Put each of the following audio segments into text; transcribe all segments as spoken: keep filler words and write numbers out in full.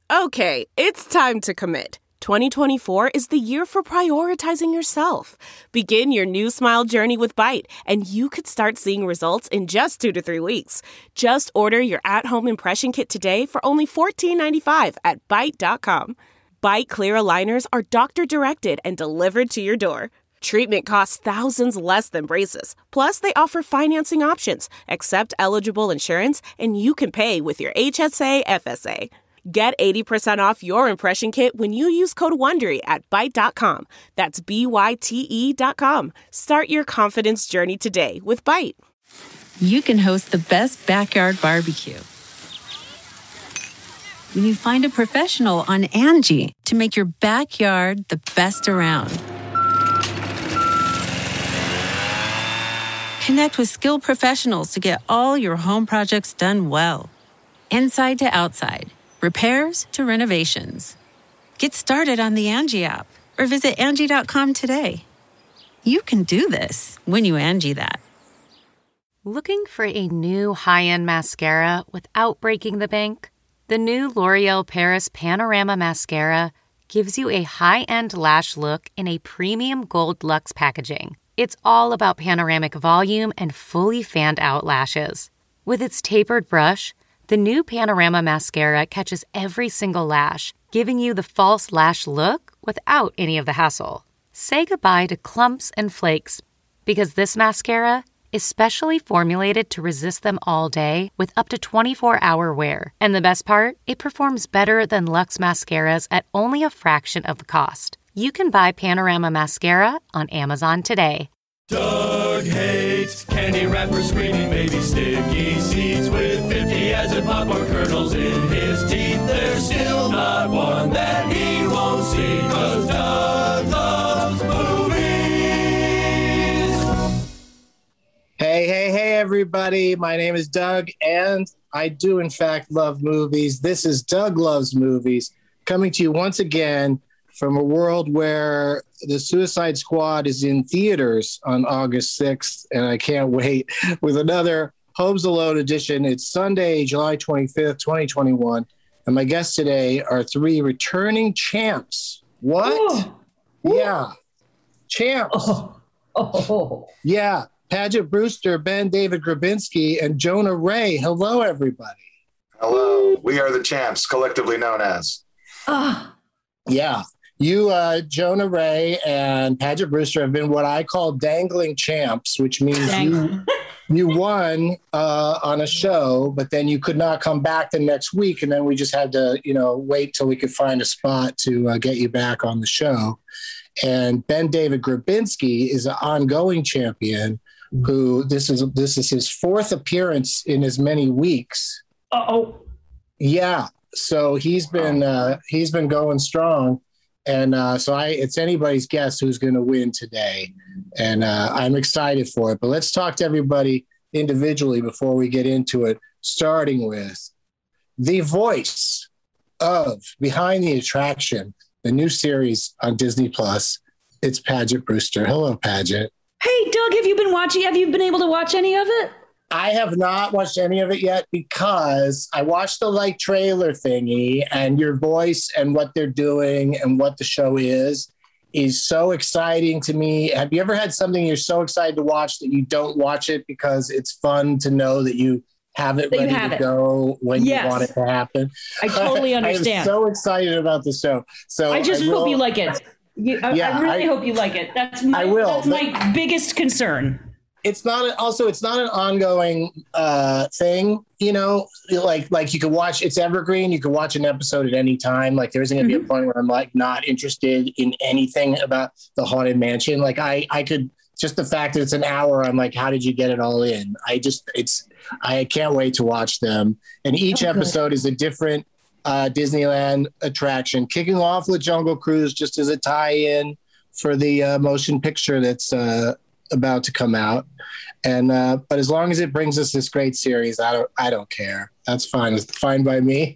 Okay, it's time to commit. twenty twenty-four is the year for prioritizing yourself. Begin your new smile journey with Byte, and you could start seeing results in just two to three weeks. Just order your at-home impression kit today for only fourteen ninety-five at byte dot com. Byte clear aligners are doctor-directed and delivered to your door. Treatment costs thousands less than braces. Plus, they offer financing options, accept eligible insurance, and you can pay with your H S A F S A. Get eighty percent off your impression kit when you use code WONDERY at byte dot com. That's B Y T E dot com. Start your confidence journey today with Byte. You can host the best backyard barbecue when you find a professional on Angie to make your backyard the best around. Connect with skilled professionals to get all your home projects done well. Inside to outside, repairs to renovations. Get started on the Angie app or visit Angie dot com today. You can do this when you Angie that. Looking for a new high-end mascara without breaking the bank? The new L'Oreal Paris Panorama Mascara gives you a high-end lash look in a premium gold luxe packaging. It's all about panoramic volume and fully fanned-out lashes. With its tapered brush, the new Panorama Mascara catches every single lash, giving you the false lash look without any of the hassle. Say goodbye to clumps and flakes, because this mascara is specially formulated to resist them all day with up to twenty-four hour wear. And the best part? It performs better than Luxe mascaras at only a fraction of the cost. You can buy Panorama Mascara on Amazon today. Doug hates candy wrappers, screaming baby sticky seeds with fifty acid popcorn kernels in his teeth. There's still not one that he won't see, 'cause Doug loves movies. Hey, hey, hey, everybody. My name is Doug, and I do, in fact, love movies. This is Doug Loves Movies, coming to you once again from a world where the Suicide Squad is in theaters on August sixth, and I can't wait, with another Homes Alone edition. It's Sunday, July twenty-fifth, twenty twenty-one, and my guests today are three returning champs. What? Oh. Yeah. Champs. Oh. Oh. Yeah. Paget Brewster, Ben David Grabinski, and Jonah Ray. Hello, everybody. Hello. We are the champs, collectively known as. Ah. Yeah. You, uh, Jonah Ray and Paget Brewster have been what I call dangling champs, which means you, you won uh, on a show, but then you could not come back the next week. And then we just had to, you know, wait till we could find a spot to uh, get you back on the show. And Ben David Grabinski is an ongoing champion who this is this is his fourth appearance in as many weeks. Uh-oh. Yeah. So he's been uh, he's been going strong. And uh, so I, it's anybody's guess who's going to win today. And uh, I'm excited for it. But let's talk to everybody individually before we get into it, starting with the voice of Behind the Attraction, the new series on Disney Plus. It's Paget Brewster. Hello, Paget. Hey, Doug, have you been watching? Have you been able to watch any of it? I have not watched any of it yet because I watched the like trailer thingy, and your voice and what they're doing and what the show is is so exciting to me. Have you ever had something you're so excited to watch that you don't watch it because it's fun to know that you have it That you ready have to it. go when Yes. you want it to happen? I totally I'm understand. so excited about the show. So I just I hope will- you like it. You, I, Yeah, I really I- hope you like it. That's my, I will, That's but- my biggest concern. It's not also it's not an ongoing uh thing, you know, like like you can watch, it's evergreen, you can watch an episode at any time. Like there isn't gonna Mm-hmm. be a point where I'm like not interested in anything about the Haunted Mansion. Like I I could just the fact that it's an hour, I'm like, how did you get it all in? I just it's I can't wait to watch them. And each Oh, good. episode is a different uh Disneyland attraction, kicking off with Jungle Cruise just as a tie-in for the uh, motion picture that's uh about to come out. And uh but as long as it brings us this great series, I don't I don't care. That's fine. It's fine by me.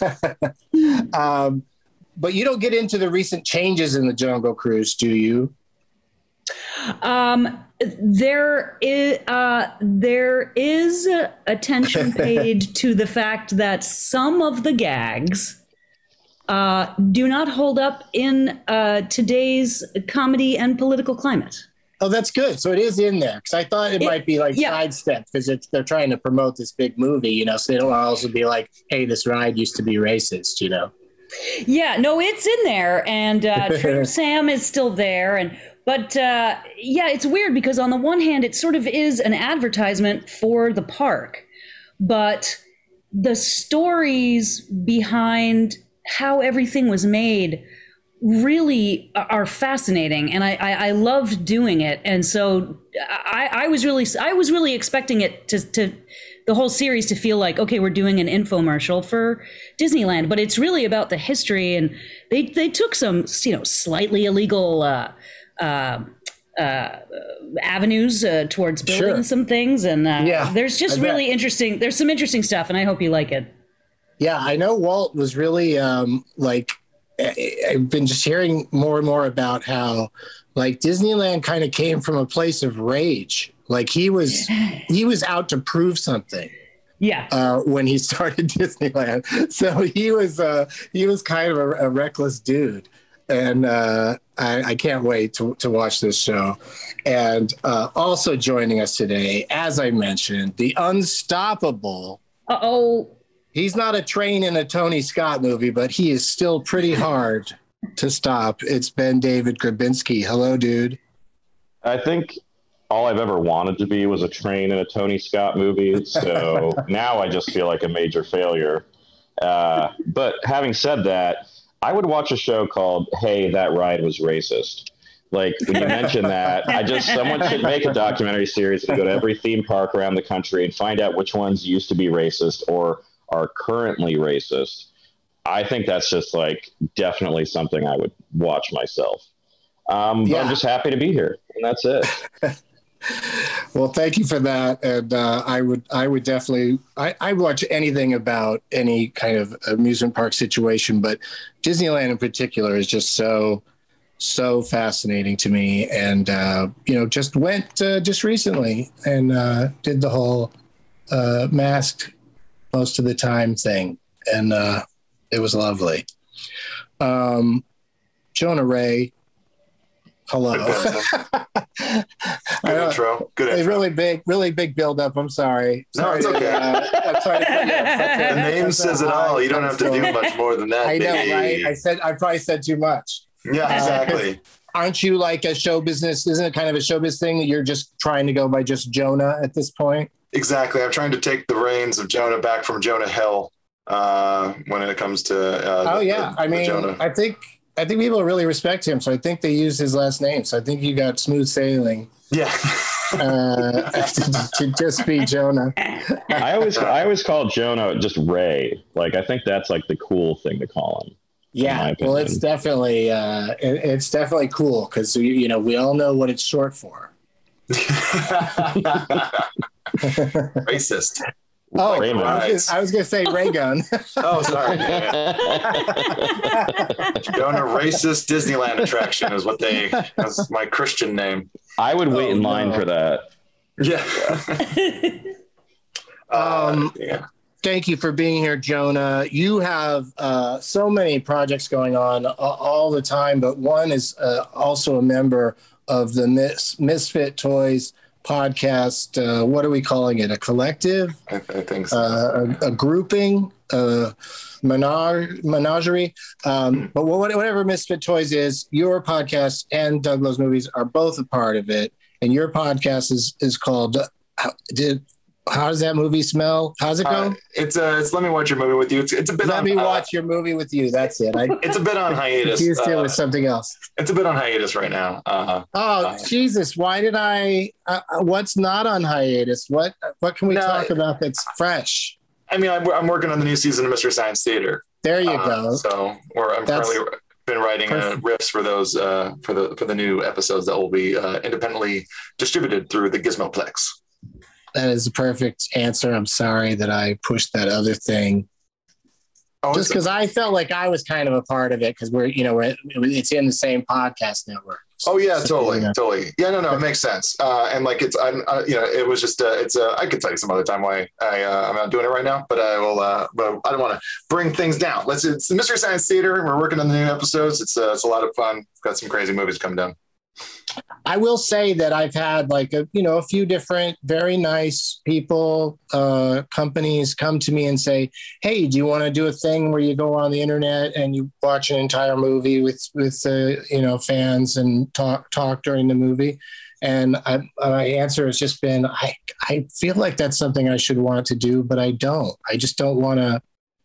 um but you don't get into the recent changes in the Jungle Cruise, do you? Um, there is uh, there is attention paid to the fact that some of the gags uh, do not hold up in uh, today's comedy and political climate. Oh, that's good. So it is in there, because I thought it, it might be like yeah. sidestepped because they're trying to promote this big movie, you know, so they don't also be like, hey, this ride used to be racist, you know? Yeah, no, it's in there. And uh, Trader Sam is still there. And But uh, yeah, it's weird because on the one hand, it sort of is an advertisement for the park, but the stories behind how everything was made really are fascinating, and I, I, I loved doing it. And so I, I was really I was really expecting it to, to the whole series to feel like, okay, we're doing an infomercial for Disneyland, but it's really about the history. And they they took some, you know, slightly illegal uh, uh, uh, avenues uh, towards building sure. some things, and uh, yeah, there's just really interesting. There's some interesting stuff, and I hope you like it. Yeah, I know Walt was really um, like. I've been just hearing more and more about how like Disneyland kind of came from a place of rage. Like he was, he was out to prove something. Yeah. Uh, when he started Disneyland. So he was, uh, he was kind of a, a reckless dude. And uh, I, I can't wait to, to watch this show. And uh, also joining us today, as I mentioned, the unstoppable. Uh-oh. He's not a train in a Tony Scott movie, but he is still pretty hard to stop. It's Ben David Grabinski. Hello, dude. I think all I've ever wanted to be was a train in a Tony Scott movie. So now I just feel like a major failure. Uh, but having said that, I would watch a show called Hey, That Ride Was Racist. Like when you mentioned that, I just, someone should make a documentary series and go to every theme park around the country and find out which ones used to be racist or are currently racist. I think that's just like definitely something I would watch myself. Um, yeah. But I'm just happy to be here, and that's it. Well, thank you for that. And uh, I would, I would definitely, I, I watch anything about any kind of amusement park situation, but Disneyland in particular is just so, so fascinating to me. And uh, you know, just went uh, just recently and uh, did the whole uh, masked most of the time thing, and uh, it was lovely. Um, Jonah Ray, hello. Good intro. Good intro. A really big, really big build up. I'm sorry. No, sorry it's to, okay. Uh, I'm sorry to the name says it all. You don't have to do much more than that. I know, baby. right? I said I probably said too much. Yeah, exactly. Uh, aren't you like a show business? Isn't it kind of a show business thing that you're just trying to go by just Jonah at this point? Exactly. I'm trying to take the reins of Jonah back from Jonah Hill uh, when it comes to. Uh, oh the, yeah, the, I mean, Jonah. I think I think people really respect him, so I think they use his last name. So I think you got smooth sailing. Yeah. uh, to, to just be Jonah. I always I always call Jonah just Ray. Like I think that's like the cool thing to call him. Yeah, well, it's definitely uh, it, it's definitely cool because you, you know we all know what it's short for. Racist. Oh, I was, I was going to say ray gun. Oh, sorry. Jonah Racist Disneyland attraction is what they. That's my Christian name. I would wait oh, in line no. for that. Yeah. um. Uh, yeah. Thank you for being here, Jonah. You have uh, so many projects going on uh, all the time, but one is uh, also a member of the Mis- Misfit Toys podcast. Uh, what are we calling it? A collective? I, I think so. Uh, a, a grouping? A menage- menagerie? Um, but whatever Misfit Toys is, your podcast and Doug Loves Movies are both a part of it. And your podcast is, is called... Uh, did How does that movie smell? How's it go? Uh, it's a. It's Let Me Watch Your Movie with You. It's it's a bit. Let on, me uh, watch your movie with you. That's it. I, it's a bit on hiatus. Confused it uh, with something else. It's a bit on hiatus right now. Uh, oh uh, Jesus! Why did I? Uh, what's not on hiatus? What What can we no, talk about that's fresh? I mean, I'm, I'm working on the new season of Mystery Science Theater. There you uh, go. So, or I'm That's currently been writing uh, riffs for those uh, for the for the new episodes that will be uh, independently distributed through the Gizmoplex. That is the perfect answer. I'm sorry that I pushed that other thing. Oh, just because I felt like I was kind of a part of it because we're, you know, we're, it's in the same podcast network. Oh yeah, totally, totally. Yeah, no, no, it makes sense. Uh, and like it's, I'm, uh, you know, it was just, uh, it's, uh, I could tell you some other time why I, uh, I'm not doing it right now, but I will. Uh, but I don't want to bring things down. Let's. It's the Mystery Science Theater. We're working on the new episodes. It's, uh, it's a lot of fun. We've got some crazy movies coming down. I will say that I've had like a, you know, a few different very nice people, uh, companies come to me and say, hey, do you want to do a thing where you go on the internet and you watch an entire movie with, with, uh, you know, fans and talk, talk during the movie? And I, my answer has just been, I, I feel like that's something I should want to do, but I don't, I just don't want to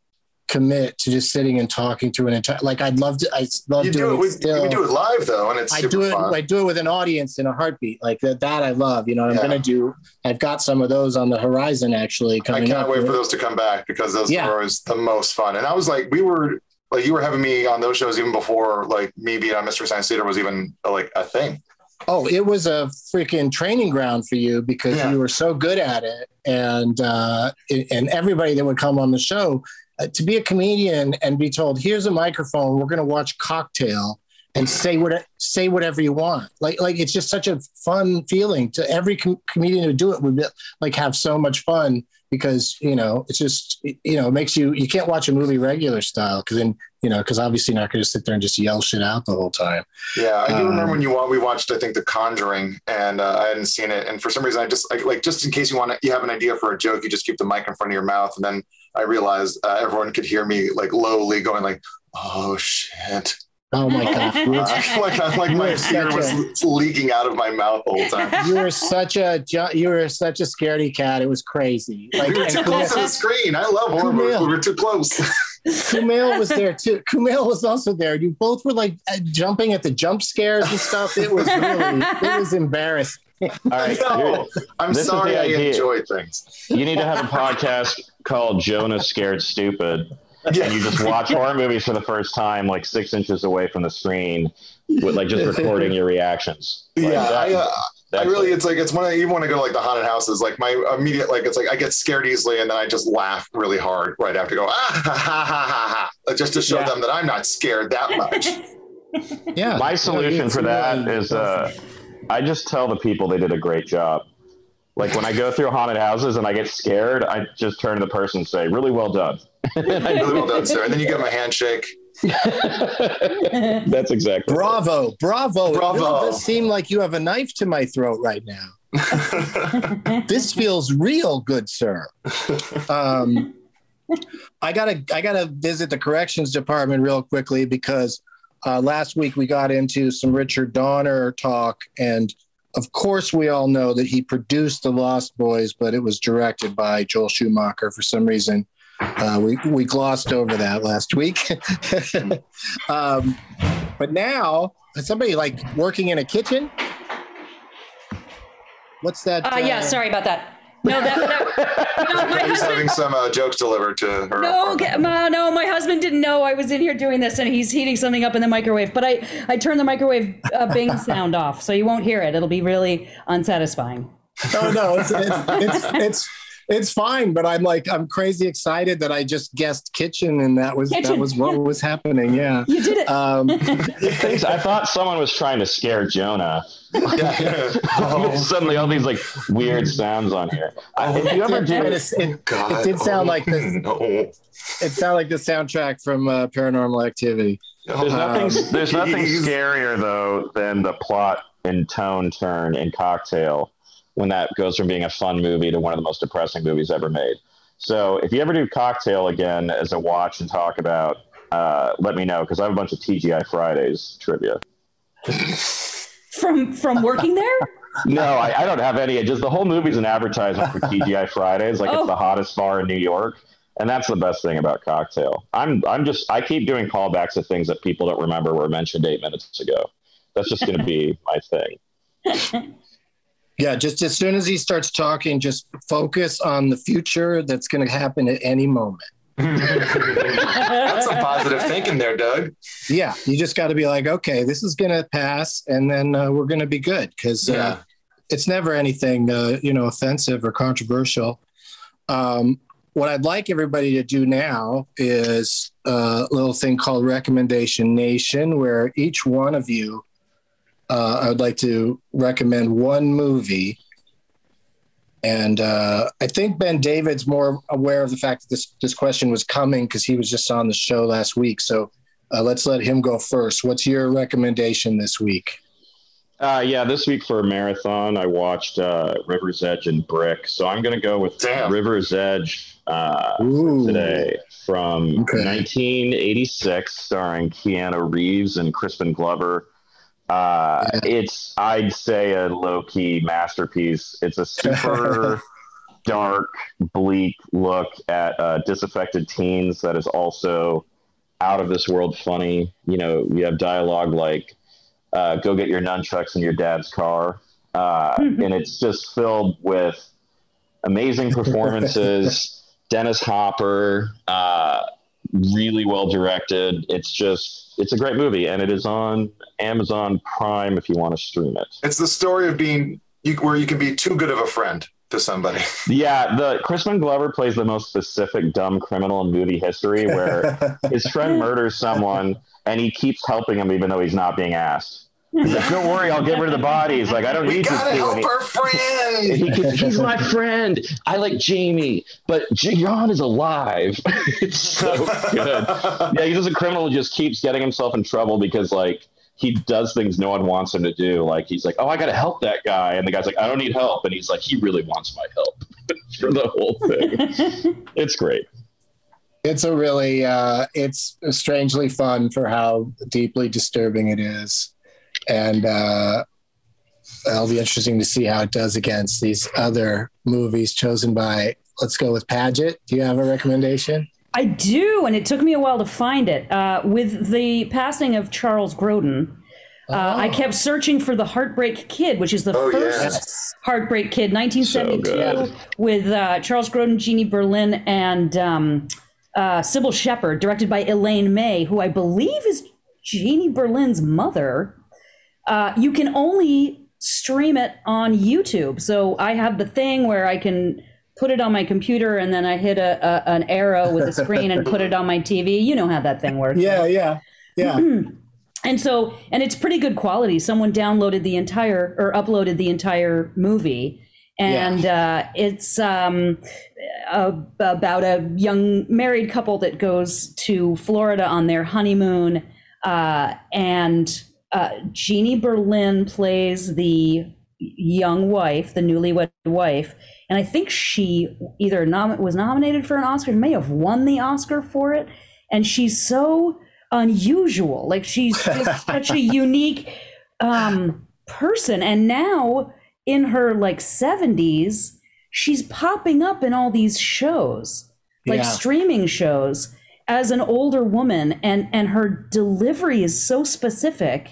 commit to just sitting and talking through an entire, like I'd love to, I love you doing do it, it still. We, we do it live though. And it's I super do it, fun. I do it with an audience in a heartbeat. Like that, that I love, you know, I'm Yeah. going to do, I've got some of those on the horizon actually coming I can't up. wait for those to come back because those Yeah. were always the most fun. And I was like, we were like, you were having me on those shows even before like me being on Mystery Science Theater was even like a thing. Oh, it was a freaking training ground for you because Yeah. you were so good at it. And, uh, and everybody that would come on the show, uh, to be a comedian and be told, here's a microphone, we're going to watch Cocktail and say what, say whatever you want. Like, like it's just such a fun feeling to every com- comedian who do it would be, like have so much fun because, you know, it's just, you know, it makes you, you can't watch a movie regular style. Cause then, you know, cause obviously you're not going to sit there and just yell shit out the whole time. Yeah. I do Um, remember when you wa- we watched, I think The Conjuring and uh, I hadn't seen it. And for some reason I just I, like, just in case you want to, you have an idea for a joke, you just keep the mic in front of your mouth. And then I realized uh, everyone could hear me like lowly going like, oh shit. Oh my God. Uh, like, I- like my fear was leaking out of my mouth the whole time. You were such a ju- you were such a scaredy cat. It was crazy. Like, We were and too close to the Kumail, screen. I love horror movies. Kumail. We were too close. Kumail was there too. Kumail was also there. You both were like uh, jumping at the jump scares and stuff. It was really, it was embarrassing. All right, No, here- I'm this is sorry the I idea. enjoy things. you need to have a podcast called Jonah Scared Stupid. And you just watch horror movies for the first time, like six inches away from the screen, with like just recording your reactions. Like, Yeah, that- I, uh, I that's really, it. it's like, it's when I even want to go to like the haunted houses, like my immediate, like, it's like I get scared easily and then I just laugh really hard right after go, ah, ha, ha, ha, ha, ha, just to show Yeah. them that I'm not scared that much. Yeah. My solution it's for that really- is uh, I just tell the people they did a great job. Like when I go through haunted houses and I get scared, I just turn to the person and say, really well done. Really well done, sir. And then you give them a handshake. That's exactly Bravo, bravo. Bravo. It really does seem like you have a knife to my throat right now. This feels real good, sir. Um, I gotta, I gotta visit the corrections department real quickly because uh, last week we got into some Richard Donner talk, and of course we all know that he produced The Lost Boys, but it was directed by Joel Schumacher for some reason. Uh, we we glossed over that last week. um, but now, somebody like working in a kitchen. What's that? Uh, yeah, sorry about that. No, that, that no, my He's husband. having some uh, jokes delivered to her. No, okay, ma- no, my husband didn't know I was in here doing this, and he's heating something up in the microwave. But I, I turned the microwave uh, bing sound off, so you won't hear it. It'll be really unsatisfying. Oh no, it's it's, it's it's it's fine. But I'm like I'm crazy excited that I just guessed kitchen, and that was that Kitchen, was what yeah. was happening. Yeah, You did it. Um, Thanks. I thought someone was trying to scare Jonah. Yeah, yeah. Oh, Suddenly, all these like weird sounds on here. I, if you ever do, it, it, God. it did sound Oh, like this. No. It sounded like the soundtrack from uh, Paranormal Activity. there's nothing. Um, There's nothing Jeez. scarier though than the plot and tone turn in Cocktail when that goes from being a fun movie to one of the most depressing movies ever made. So if you ever do Cocktail again as a watch and talk about, uh, let me know because I have a bunch of T G I Fridays trivia. From from working there? No, I, I don't have any. Just the whole movie's an advertisement for T G I Fridays, like Oh. it's the hottest bar in New York, and that's the best thing about Cocktail. I'm I'm just I keep doing callbacks to things that people don't remember were mentioned eight minutes ago. That's just going to be my thing. Yeah, just as soon as he starts talking, just focus on the future that's going to happen at any moment. That's some positive thinking there, Doug. Yeah, you just got to be like, okay, this is going to pass, and then uh, we're going to be good because uh, Yeah. it's never anything, uh, you know, offensive or controversial. Um, what I'd like everybody to do now is a little thing called Recommendation Nation, where each one of you uh, I would like to recommend one movie. And uh, I think Ben David's more aware of the fact that this, this question was coming because he was just on the show last week. So uh, let's let him go first. What's your recommendation this week? Uh, yeah, this week for a marathon, I watched uh, River's Edge and Brick. So I'm going to go with Damn. River's Edge uh, today from okay. nineteen eighty-six, starring Keanu Reeves and Crispin Glover. Uh, yeah. It's, I'd say, a low-key masterpiece. It's a super dark, bleak look at uh, disaffected teens that is also out of this world funny. You know, you have dialogue like, uh, go get your nunchucks in your dad's car. Uh, mm-hmm. And it's just filled with amazing performances. Dennis Hopper, uh, really well directed. It's just, it's a great movie, and it is on Amazon Prime if you want to stream it. It's the story of being, you, where you can be too good of a friend to somebody. Yeah, the Crispin Glover plays the most specific dumb criminal in movie history, where his friend murders someone, and he keeps helping him even though he's not being asked. He's like, don't worry, I'll get rid of the bodies. Like, I don't we need gotta to help he, our friend. He can, he's my friend. I like Jamie, but John is alive. It's so good. Yeah, he's just a criminal who just keeps getting himself in trouble because, like, he does things no one wants him to do. Like, he's like, oh, I got to help that guy. And the guy's like, I don't need help. And he's like, he really wants my help for the whole thing. It's great. It's a really, uh, it's strangely fun for how deeply disturbing it is. And uh, it'll be interesting to see how it does against these other movies chosen by, let's go with Paget. Do you have a recommendation? I do, and it took me a while to find it. Uh, with the passing of Charles Grodin, uh, oh. I kept searching for The Heartbreak Kid, which is the oh, first yes. Heartbreak Kid, nineteen seventy-two, so with uh, Charles Grodin, Jeannie Berlin, and um, uh, Sybil Shepherd, directed by Elaine May, who I believe is Jeannie Berlin's mother. Uh, you can only stream it on YouTube. So I have the thing where I can put it on my computer and then I hit a, a an arrow with a screen and put it on my T V. You know how that thing works. Yeah, yeah, yeah. And so, and it's pretty good quality. Someone downloaded the entire or uploaded the entire movie. And yeah. uh, it's um, a, about a young married couple that goes to Florida on their honeymoon. Uh, and uh, Jeannie Berlin plays the young wife, the newlywed wife. And I think she either nom- was nominated for an Oscar, may have won the Oscar for it. And she's so unusual. Like, she's just such a unique um, person. And now in her like seventies, she's popping up in all these shows, like yeah. streaming shows, as an older woman. And, and her delivery is so specific.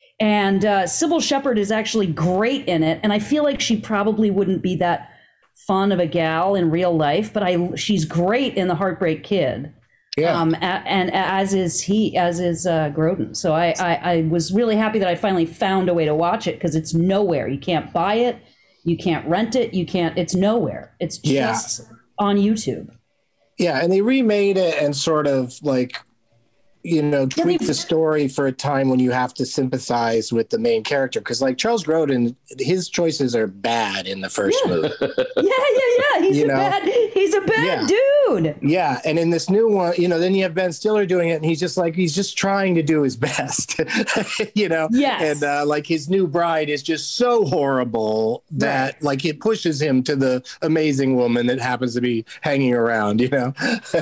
And uh, Sybil Shepherd is actually great in it. And I feel like she probably wouldn't be that fun of a gal in real life, but I she's great in The Heartbreak Kid. Yeah. Um, a, and as is he, as is uh, Grodin. So I, I, I was really happy that I finally found a way to watch it, because it's nowhere. You can't buy it. You can't rent it. You can't, it's nowhere. It's just yeah. on YouTube. Yeah. And they remade it and sort of like, you know, tweak the story for a time when you have to sympathize with the main character. Because like Charles Grodin, his choices are bad in the first yeah. movie. Yeah, yeah, yeah. He's you a know? bad he's a bad yeah. dude. Yeah. And in this new one, you know, then you have Ben Stiller doing it, and he's just like, he's just trying to do his best. you know? Yes. And uh, like his new bride is just so horrible that right. like it pushes him to the amazing woman that happens to be hanging around, you know?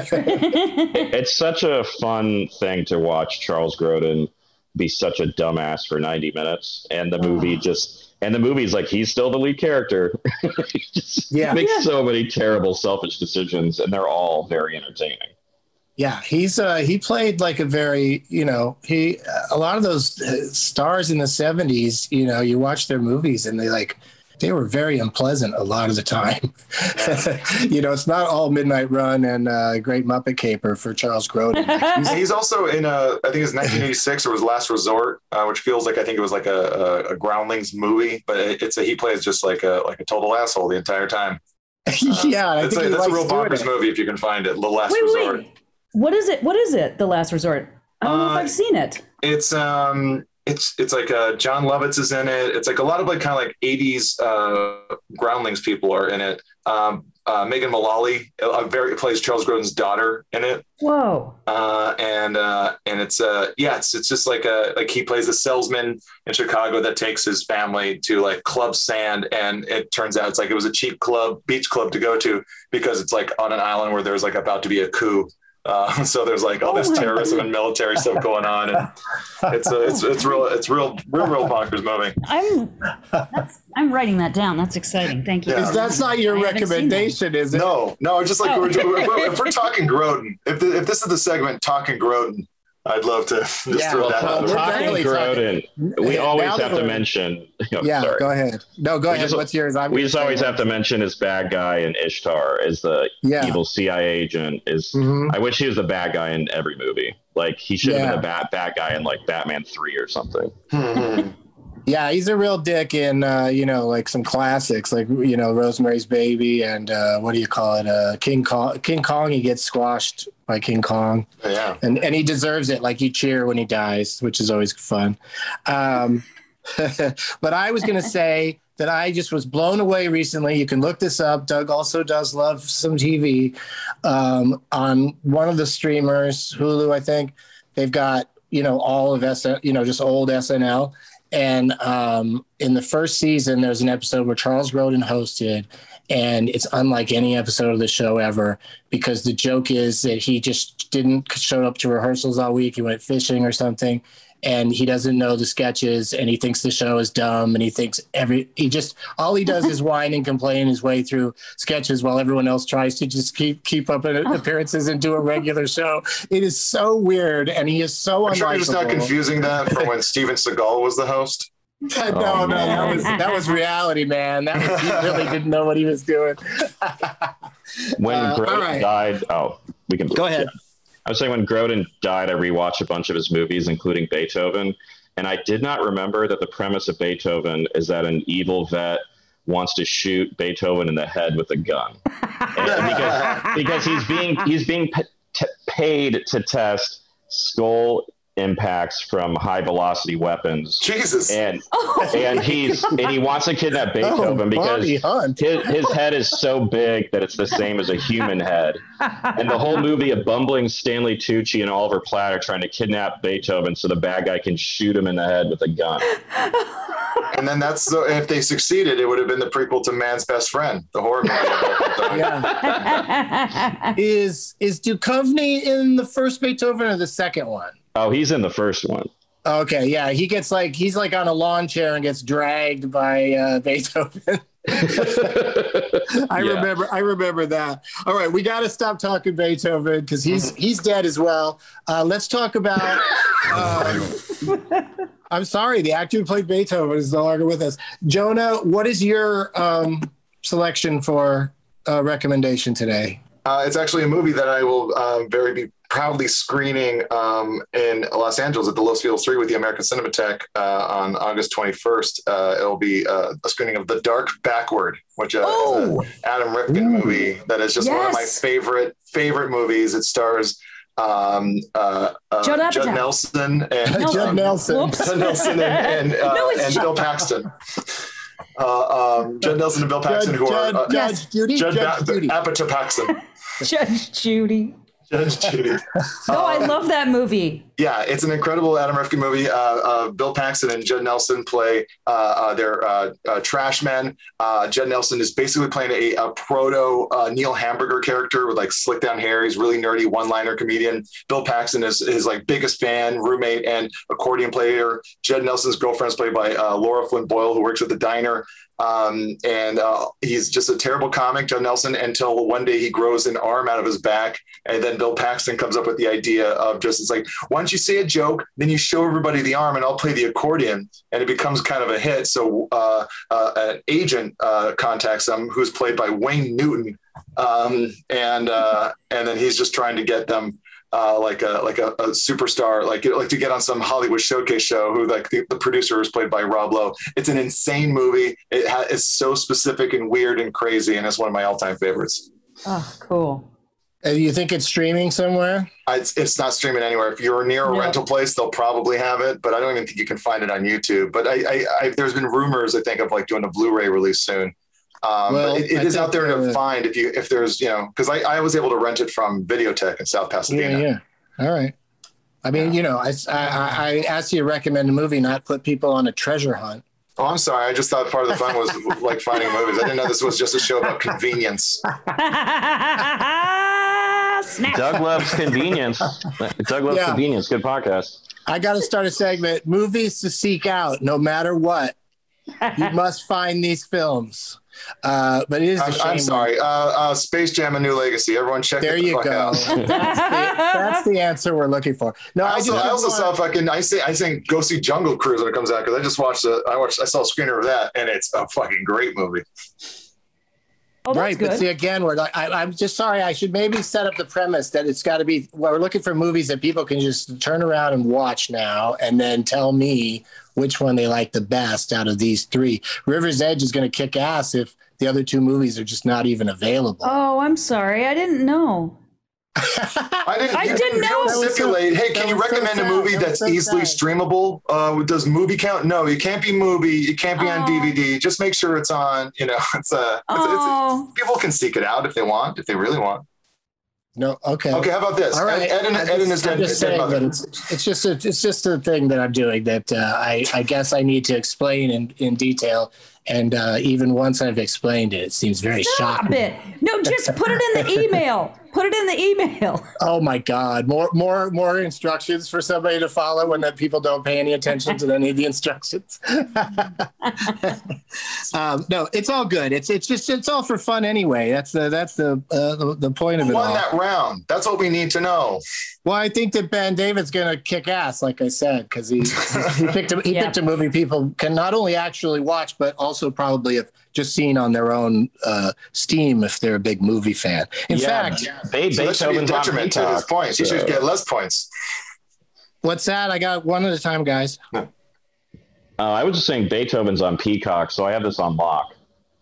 It's such a fun thing to watch Charles Grodin be such a dumbass for ninety minutes, and the movie just and the movie's like he's still the lead character. He just yeah. makes yeah. so many terrible selfish decisions, and they're all very entertaining. Yeah, he's uh he played like a very, you know, he a lot of those stars in the seventies, you know, you watch their movies and they like they were very unpleasant a lot of the time. You know, it's not all Midnight Run and uh, Great Muppet Caper for Charles Grodin. He's, he's also in, a, I think it's nineteen eighty-six, or was Last Resort, uh, which feels like I think it was like a, a, a Groundlings movie, but it's a, he plays just like a like a total asshole the entire time. Uh, yeah, I it's think a, that's a real bonkers it. movie if you can find it. The Last wait, Resort. Wait. What is it? What is it? The Last Resort. I don't uh, know if I've seen it. It's um, it's it's like uh, John Lovitz is in it. It's like a lot of like kind of like eighties uh, Groundlings people are in it. Um, uh, Megan Mullally uh, very plays Charles Grodin's daughter in it. Whoa! Uh, and uh, and it's uh yeah, it's it's just like a like he plays a salesman in Chicago that takes his family to like Club Sand, and it turns out it's like it was a cheap club, beach club to go to because it's like on an island where there's like about to be a coup. Uh, so there's like all this oh terrorism God. and military stuff going on, and it's a, it's it's real it's real real real bonkers movie. I'm that's, I'm writing that down. That's exciting. Thank you. Yeah. That's not your I recommendation, is it? No, no. Just like oh. we're, we're, if we're talking Grodin, if the, if this is the segment talking Grodin, I'd love to just yeah, throw well, that out. We're talking Grodin. We always have to mention. Oh, yeah, sorry. go ahead. No, go we ahead. Just, What's yours? I'm we just always have to mention his bad guy in Ishtar as the yeah. evil C I A agent. Is mm-hmm. I wish he was the bad guy in every movie. Like he should have yeah. been the bad bad guy in like Batman three or something. Yeah, he's a real dick in uh, you know, like some classics, like you know, Rosemary's Baby and uh, what do you call it? Uh, King Kong. King Kong. He gets squashed by King Kong. Yeah, and and he deserves it. Like you cheer when he dies, which is always fun. Um, but I was gonna say that I just was blown away recently. You can look this up. Doug also does love some T V um, on one of the streamers, Hulu, I think. They've got you know all of S, you know, just old S N L. And um, in the first season, there's an episode where Charles Grodin hosted, and it's unlike any episode of the show ever because the joke is that he just didn't show up to rehearsals all week. He went fishing or something, and he doesn't know the sketches, and he thinks the show is dumb, and he thinks every he just all he does is whine and complain his way through sketches while everyone else tries to just keep keep up in appearances and do a regular show. It is so weird, and he is so I'm unlikable. sure you're just not confusing that from when Steven Seagal was the host. no, oh, no, that was that was reality, man. That was, he really didn't know what he was doing. When uh, Grodin right. died, oh, we can go ahead. Yeah. I was saying when Grodin died, I rewatched a bunch of his movies, including Beethoven, and I did not remember that the premise of Beethoven is that an evil vet wants to shoot Beethoven in the head with a gun, and because because he's being he's being p- t- paid to test skull impacts from high velocity weapons. Jesus. And oh, and he's and he wants to kidnap Beethoven oh, because his, his head is so big that it's the same as a human head. And the whole movie, a bumbling Stanley Tucci and Oliver Platt are trying to kidnap Beethoven so the bad guy can shoot him in the head with a gun. And then that's the, if they succeeded, it would have been the prequel to Man's Best Friend, the horror movie. Yeah. is is Duchovny in the first Beethoven or the second one? Oh, he's in the first one. Okay, yeah, he gets like he's like on a lawn chair and gets dragged by uh, Beethoven. I yeah. remember, I remember that. All right, we got to stop talking Beethoven because he's he's dead as well. Uh, let's talk about. Um, I'm sorry, the actor who played Beethoven is no longer with us. Jonah, what is your um, selection for a recommendation today? Uh, it's actually a movie that I will uh, very be proudly screening um, in Los Angeles at the Los Feliz three with the American Cinematheque uh, on August twenty-first. Uh, it'll be uh, a screening of The Dark Backward, which uh, oh. is an Adam Rifkin Ooh. movie that is just yes. one of my favorite, favorite movies. It stars um, uh, uh, Judd, Judd Nelson and Nelson. Judd Nelson, Judd Nelson and, and, uh, no, and Bill Paxton. Uh, um, Judd Nelson and Bill Paxton, Judd, who Judd, are uh, yes. Judge Judy, Judd Judge ba- Judy, Apatow Paxton, Judge Judy. Judge Judy. Oh, I love that movie. Yeah, it's an incredible Adam Rifkin movie. Uh, uh, Bill Paxton and Judd Nelson play uh, uh, their uh, uh, trash men. Uh, Judd Nelson is basically playing a, a proto uh, Neil Hamburger character with like slick down hair. He's really nerdy, one-liner comedian. Bill Paxton is his like biggest fan, roommate, and accordion player. Judd Nelson's girlfriend is played by uh, Laura Flynn Boyle, who works at the diner. Um, and uh, he's just a terrible comic, Judd Nelson, until one day he grows an arm out of his back. And then Bill Paxton comes up with the idea of just, it's like, why don't you say a joke, then you show everybody the arm and I'll play the accordion. And it becomes kind of a hit. So uh, uh, an agent uh, contacts him, who's played by Wayne Newton. Um, and uh, and then he's just trying to get them Uh, like a like a, a superstar, like like to get on some Hollywood showcase show. Who like the, the producer is played by Rob Lowe. It's an insane movie. It ha- is so specific and weird and crazy, and it's one of my all time favorites. Oh, cool! Uh, you think it's streaming somewhere? Uh, It's, it's not streaming anywhere. If you're near a No. rental place, they'll probably have it, but I don't even think you can find it on YouTube. But I, I, I there's been rumors, I think, of like doing a Blu-ray release soon. Um, Well, but it, it I is think, out there to uh, find if you if there's you know because I, I was able to rent it from Videotech in South Pasadena. Yeah, yeah. All right. I mean, you know, I, I, I asked you to recommend a movie, not put people on a treasure hunt. Oh, I'm sorry. I just thought part of the fun was like finding movies. I didn't know this was just a show about convenience. Snap. Doug loves convenience. Doug loves Yeah. convenience. Good podcast. I got to start a segment, movies to seek out, no matter what. You must find these films. Uh, but it is a I'm, shame. I'm sorry. Uh, uh, Space Jam: A New Legacy. Everyone check There it the you fuck go. out. That's the, that's the answer we're looking for. No, I I, also, just I also want- saw fucking. I say I think go see Jungle Cruise when it comes out because I just watched the. I watched. I saw a screener of that, and it's a fucking great movie. Oh, that's right, good. but see again, we're like, I, I'm just sorry. I should maybe set up the premise that it's got to be. Well, we're looking for movies that people can just turn around and watch now, and then tell me which one they like the best out of these three. River's Edge is going to kick ass if the other two movies are just not even available. Oh, I'm sorry. I didn't know. I didn't. I you didn't you know. don't That was so- stipulate. Hey, that can you was so recommend a sad. movie That was that's so easily sad. streamable? Uh, does movie count? No, it can't be movie. It can't be on Oh. D V D. Just make sure it's on. You know, it's a. It's, Oh. it's, people can seek it out if they want, if they really want. No, okay. Okay, how about this? All right. Ed, Ed, and, I'm Ed and just- his I'm dead, just dead saying mother. that it's it's just a it's just a thing that I'm doing that uh, I I guess I need to explain in in detail. And uh, even once I've explained it, it seems very Stop shocking. it. No, just put it in the email. Put it in the email. Oh my God! More, more, more instructions for somebody to follow when that people don't pay any attention to any of the instructions. um, no, it's all good. It's it's just it's all for fun anyway. That's the that's the uh, the, the point of Who it won all. that round? That's what we need to know. Well, I think that Ben David's going to kick ass, like I said, because he he picked a, he Yeah. picked a movie people can not only actually watch, but also probably have just seen on their own uh, Steam if they're a big movie fan. In Yeah. fact, Be- So that should be a Beethoven's on detriment to his Peacock, points. He should so- get less points. what's that? I got one at a time, guys. Uh, I was just saying Beethoven's on Peacock, so I have this on lock.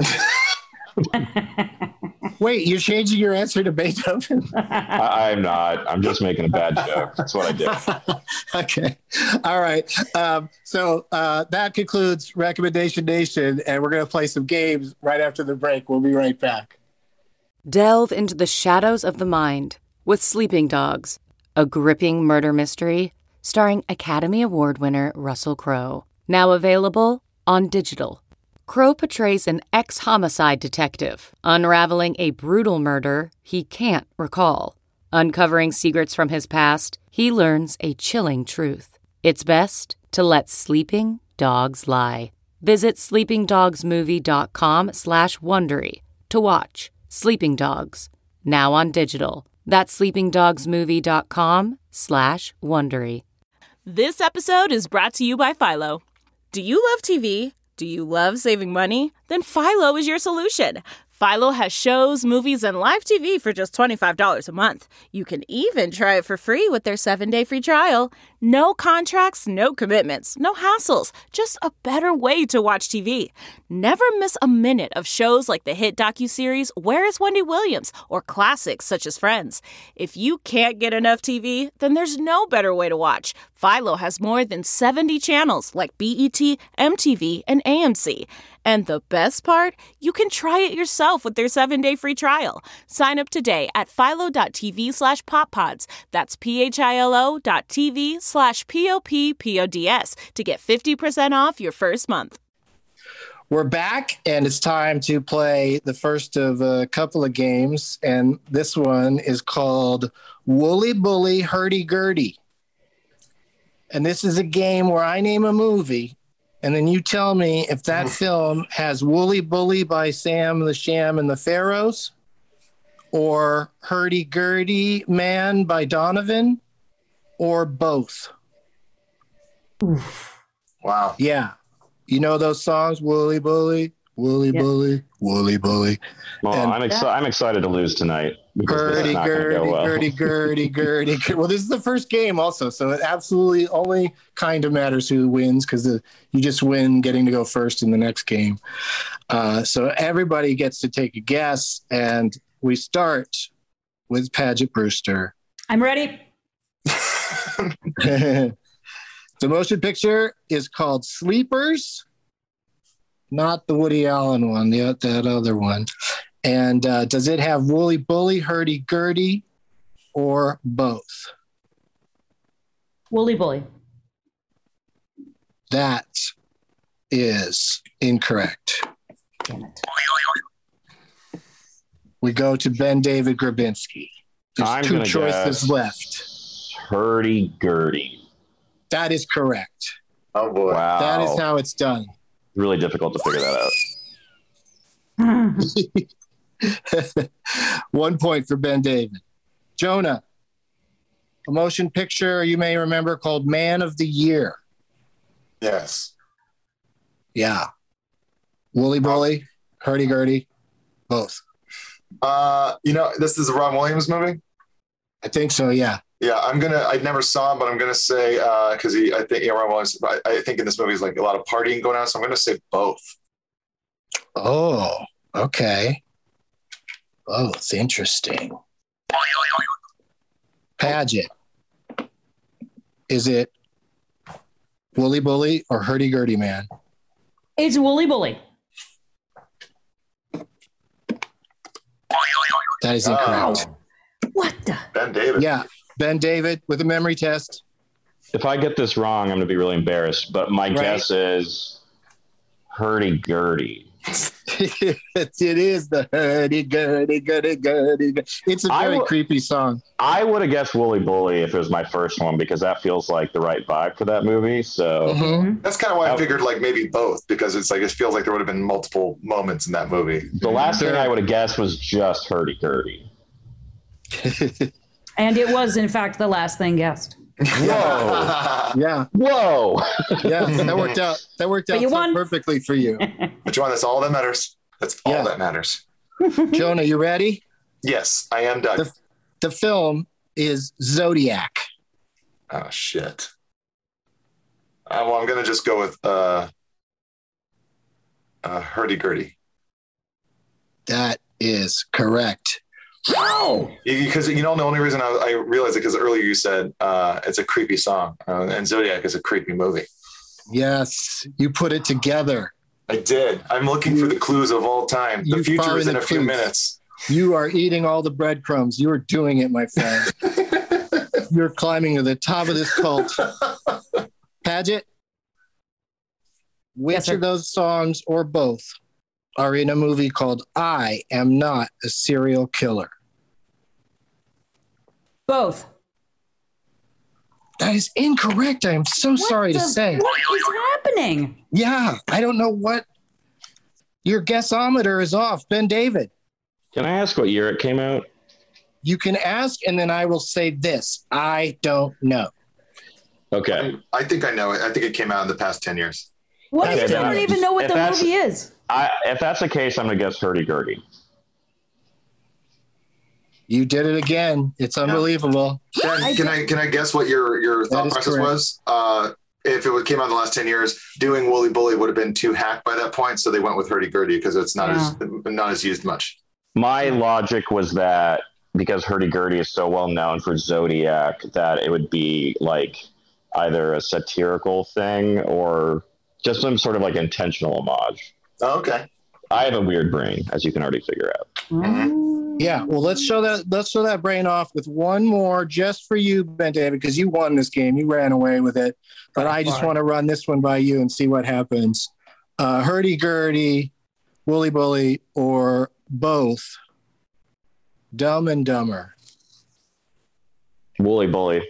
Wait, you're changing your answer to Beethoven? I, I'm not. I'm just making a bad joke. That's what I did. Okay. All right. Um, so uh, that concludes Recommendation Nation, and we're going to play some games right after the break. We'll be right back. Delve into the shadows of the mind with Sleeping Dogs, a gripping murder mystery starring Academy Award winner Russell Crowe. Now available on digital. Crowe portrays an ex-homicide detective unraveling a brutal murder he can't recall. Uncovering secrets from his past, he learns a chilling truth. It's best to let sleeping dogs lie. Visit sleepingdogsmovie.com slash Wondery to watch Sleeping Dogs, now on digital. That's sleepingdogsmovie.com slash Wondery. This episode is brought to you by Philo. Do you love T V? Do you love saving money? Then Philo is your solution. Philo has shows, movies, and live T V for just twenty-five dollars a month. You can even try it for free with their seven-day free trial. No contracts, no commitments, no hassles. Just a better way to watch T V. Never miss a minute of shows like the hit docuseries Where is Wendy Williams? Or classics such as Friends. If you can't get enough T V, then there's no better way to watch. Philo has more than seventy channels like B E T, M T V, and A M C. And the best part? You can try it yourself with their seven-day free trial. Sign up today at philo.tv slash poppods. That's P-H-I-L-O dot TV slash P-O-P-P-O-D-S to get fifty percent off your first month. We're back, and it's time to play the first of a couple of games, and this one is called Woolly Bully Hurdy Gurdy. And this is a game where I name a movie, and then you tell me if that film has Woolly Bully by Sam the Sham and the Pharaohs, or Hurdy Gurdy Man by Donovan, or both. Wow. Yeah. You know those songs, Woolly Bully, Woolly Yeah. Bully, Woolly Bully. Well, And- I'm, exci- I'm excited to lose tonight because this Gurdy, is not going to gurdy, go well. gurdy, gurdy, gurdy, gurdy. Well, this is the first game also, so it absolutely only kind of matters who wins because you just win getting to go first in the next game. Uh, so everybody gets to take a guess, and we start with Paget Brewster. I'm ready. The motion picture is called Sleepers, not the Woody Allen one, the, that other one. And uh, does it have Wooly Bully, Hurdy Gurdy, or both? Wooly Bully. That is incorrect. Damn it. We go to Ben David Grabinski. There's I'm two gonna choices guess left. Hurdy Gurdy. That is correct. Oh boy. Wow. That is how it's done. Really difficult to figure that out. One point for Ben David. Jonah, a motion picture you may remember called Man of the Year. Yes. Yeah. Wooly Bully, Hurdy Gurdy, both. Uh, you know, this is a Ron Williams movie. I think so, yeah. Yeah, I'm gonna. I never saw him, but I'm gonna say because uh, he. I think yeah, Ron Williams. I, I think in this movie is like a lot of partying going on, so I'm gonna say both. Oh, okay. Both, interesting. Paget, is it Wooly Bully or Hurdy Gurdy Man? It's Wooly Bully. That is incorrect. Oh. What the? Ben David. Yeah, Ben David with a memory test. If I get this wrong, I'm going to be really embarrassed. But my Right. guess is Hurdy Gurdy. it is the Hurdy Gurdy Gurdy Gurdy. It's a I very w- creepy song. I would have guessed Wooly Bully if it was my first one because that feels like the right vibe for that movie. So Mhm. That's kind of why I Oh. figured like maybe both because it's like it feels like there would have been multiple moments in that movie. the last thing I would have guessed was just Hurdy Gurdy. And it was, in fact, the last thing guessed. Whoa. Yeah, Whoa. yeah, that worked out. That worked But out you so won. perfectly for you. But John, that's all that matters. That's all Yeah. that matters. Jonah, you ready? Yes, I am done. The, the film is Zodiac. Oh shit. Uh, well, I'm gonna just go with uh, uh, Hurdy Gurdy. That is correct. Oh! Because you know the only reason I, I realized it because earlier you said uh, it's a creepy song uh, and Zodiac is a creepy movie. Yes, you put it together. I did. I'm looking for the clues of all time. The You future found is in the a few clues. minutes. You are eating all the breadcrumbs. You are doing it, my friend. You're climbing to the top of this cult. Paget, which Yes, sir. of those songs or both are in a movie called I Am Not a Serial Killer? Both. That is incorrect. I am so sorry What to the- say. What is happening? Yeah, I don't know what. Your guessometer is off. Ben David, Can I ask what year it came out? you can ask, and then I will say this. I don't know. Okay. I think I know it. I think it came out in the past ten years. What Okay, if you then don't I- even know what if the that's- movie is? I, if that's the case, I'm going to guess Hurdy Gurdy. You did it again. It's unbelievable. Ben, I can did- I can I guess what your your That thought is process correct. was? Uh, if it would came out in the last ten years, doing Wooly Bully would have been too hacked by that point, so they went with Hurdy Gurdy because it's not as not as used much. My logic was that because Hurdy Gurdy is so well known for Zodiac, that it would be like either a satirical thing or just some sort of like intentional homage. Oh, okay. I have a weird brain, as you can already figure out. Yeah, well, let's show that. Let's show that brain off with one more, just for you, Ben David, because you won this game. You ran away with it, but I just want to run this one by you and see what happens. Uh, Hurdy Gurdy, Wooly Bully, or both. Dumb and Dumber. Wooly Bully.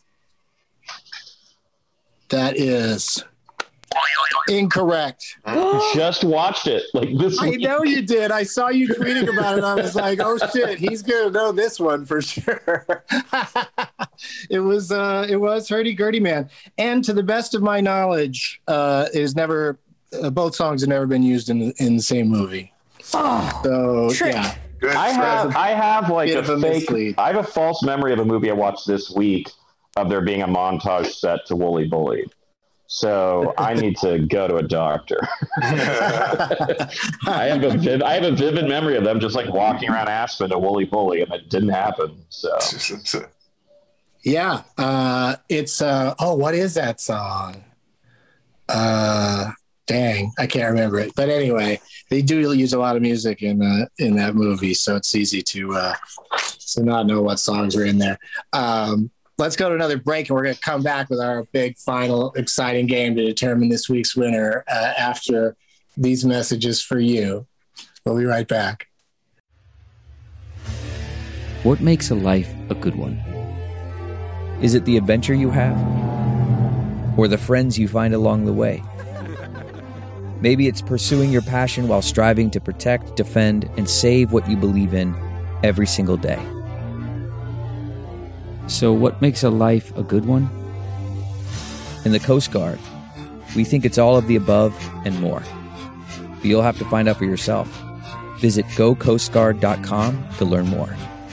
That is incorrect. Just watched it like this I week. know you did. I saw you tweeting about it. I was like, "Oh shit, he's gonna know this one for sure." It was, uh, it was Hurdy Gurdy Man, and to the best of my knowledge, uh, it has never. Uh, both songs have never been used in the, in the same movie. Oh, So trick. yeah, Good. I have, I have like Bit a of a fake. mislead. I have a false memory of a movie I watched this week of there being a montage set to Wooly Bully. So I need to go to a doctor. I have a vivid, I have a vivid memory of them just like walking around Aspen to Wooly Bully, and it didn't happen. So yeah, uh, it's uh, oh, what is that song? Uh, dang, I can't remember it. But anyway, they do use a lot of music in uh, in that movie, so it's easy to uh, to not know what songs are in there. Um, Let's go to another break, and we're going to come back with our big, final, exciting game to determine this week's winner uh, after these messages for you. We'll be right back. What makes a life a good one? Is it the adventure you have? Or the friends you find along the way? Maybe it's pursuing your passion while striving to protect, defend, and save what you believe in every single day. So what makes a life a good one? In the Coast Guard, we think it's all of the above and more. But you'll have to find out for yourself. Visit go coast guard dot com to learn more.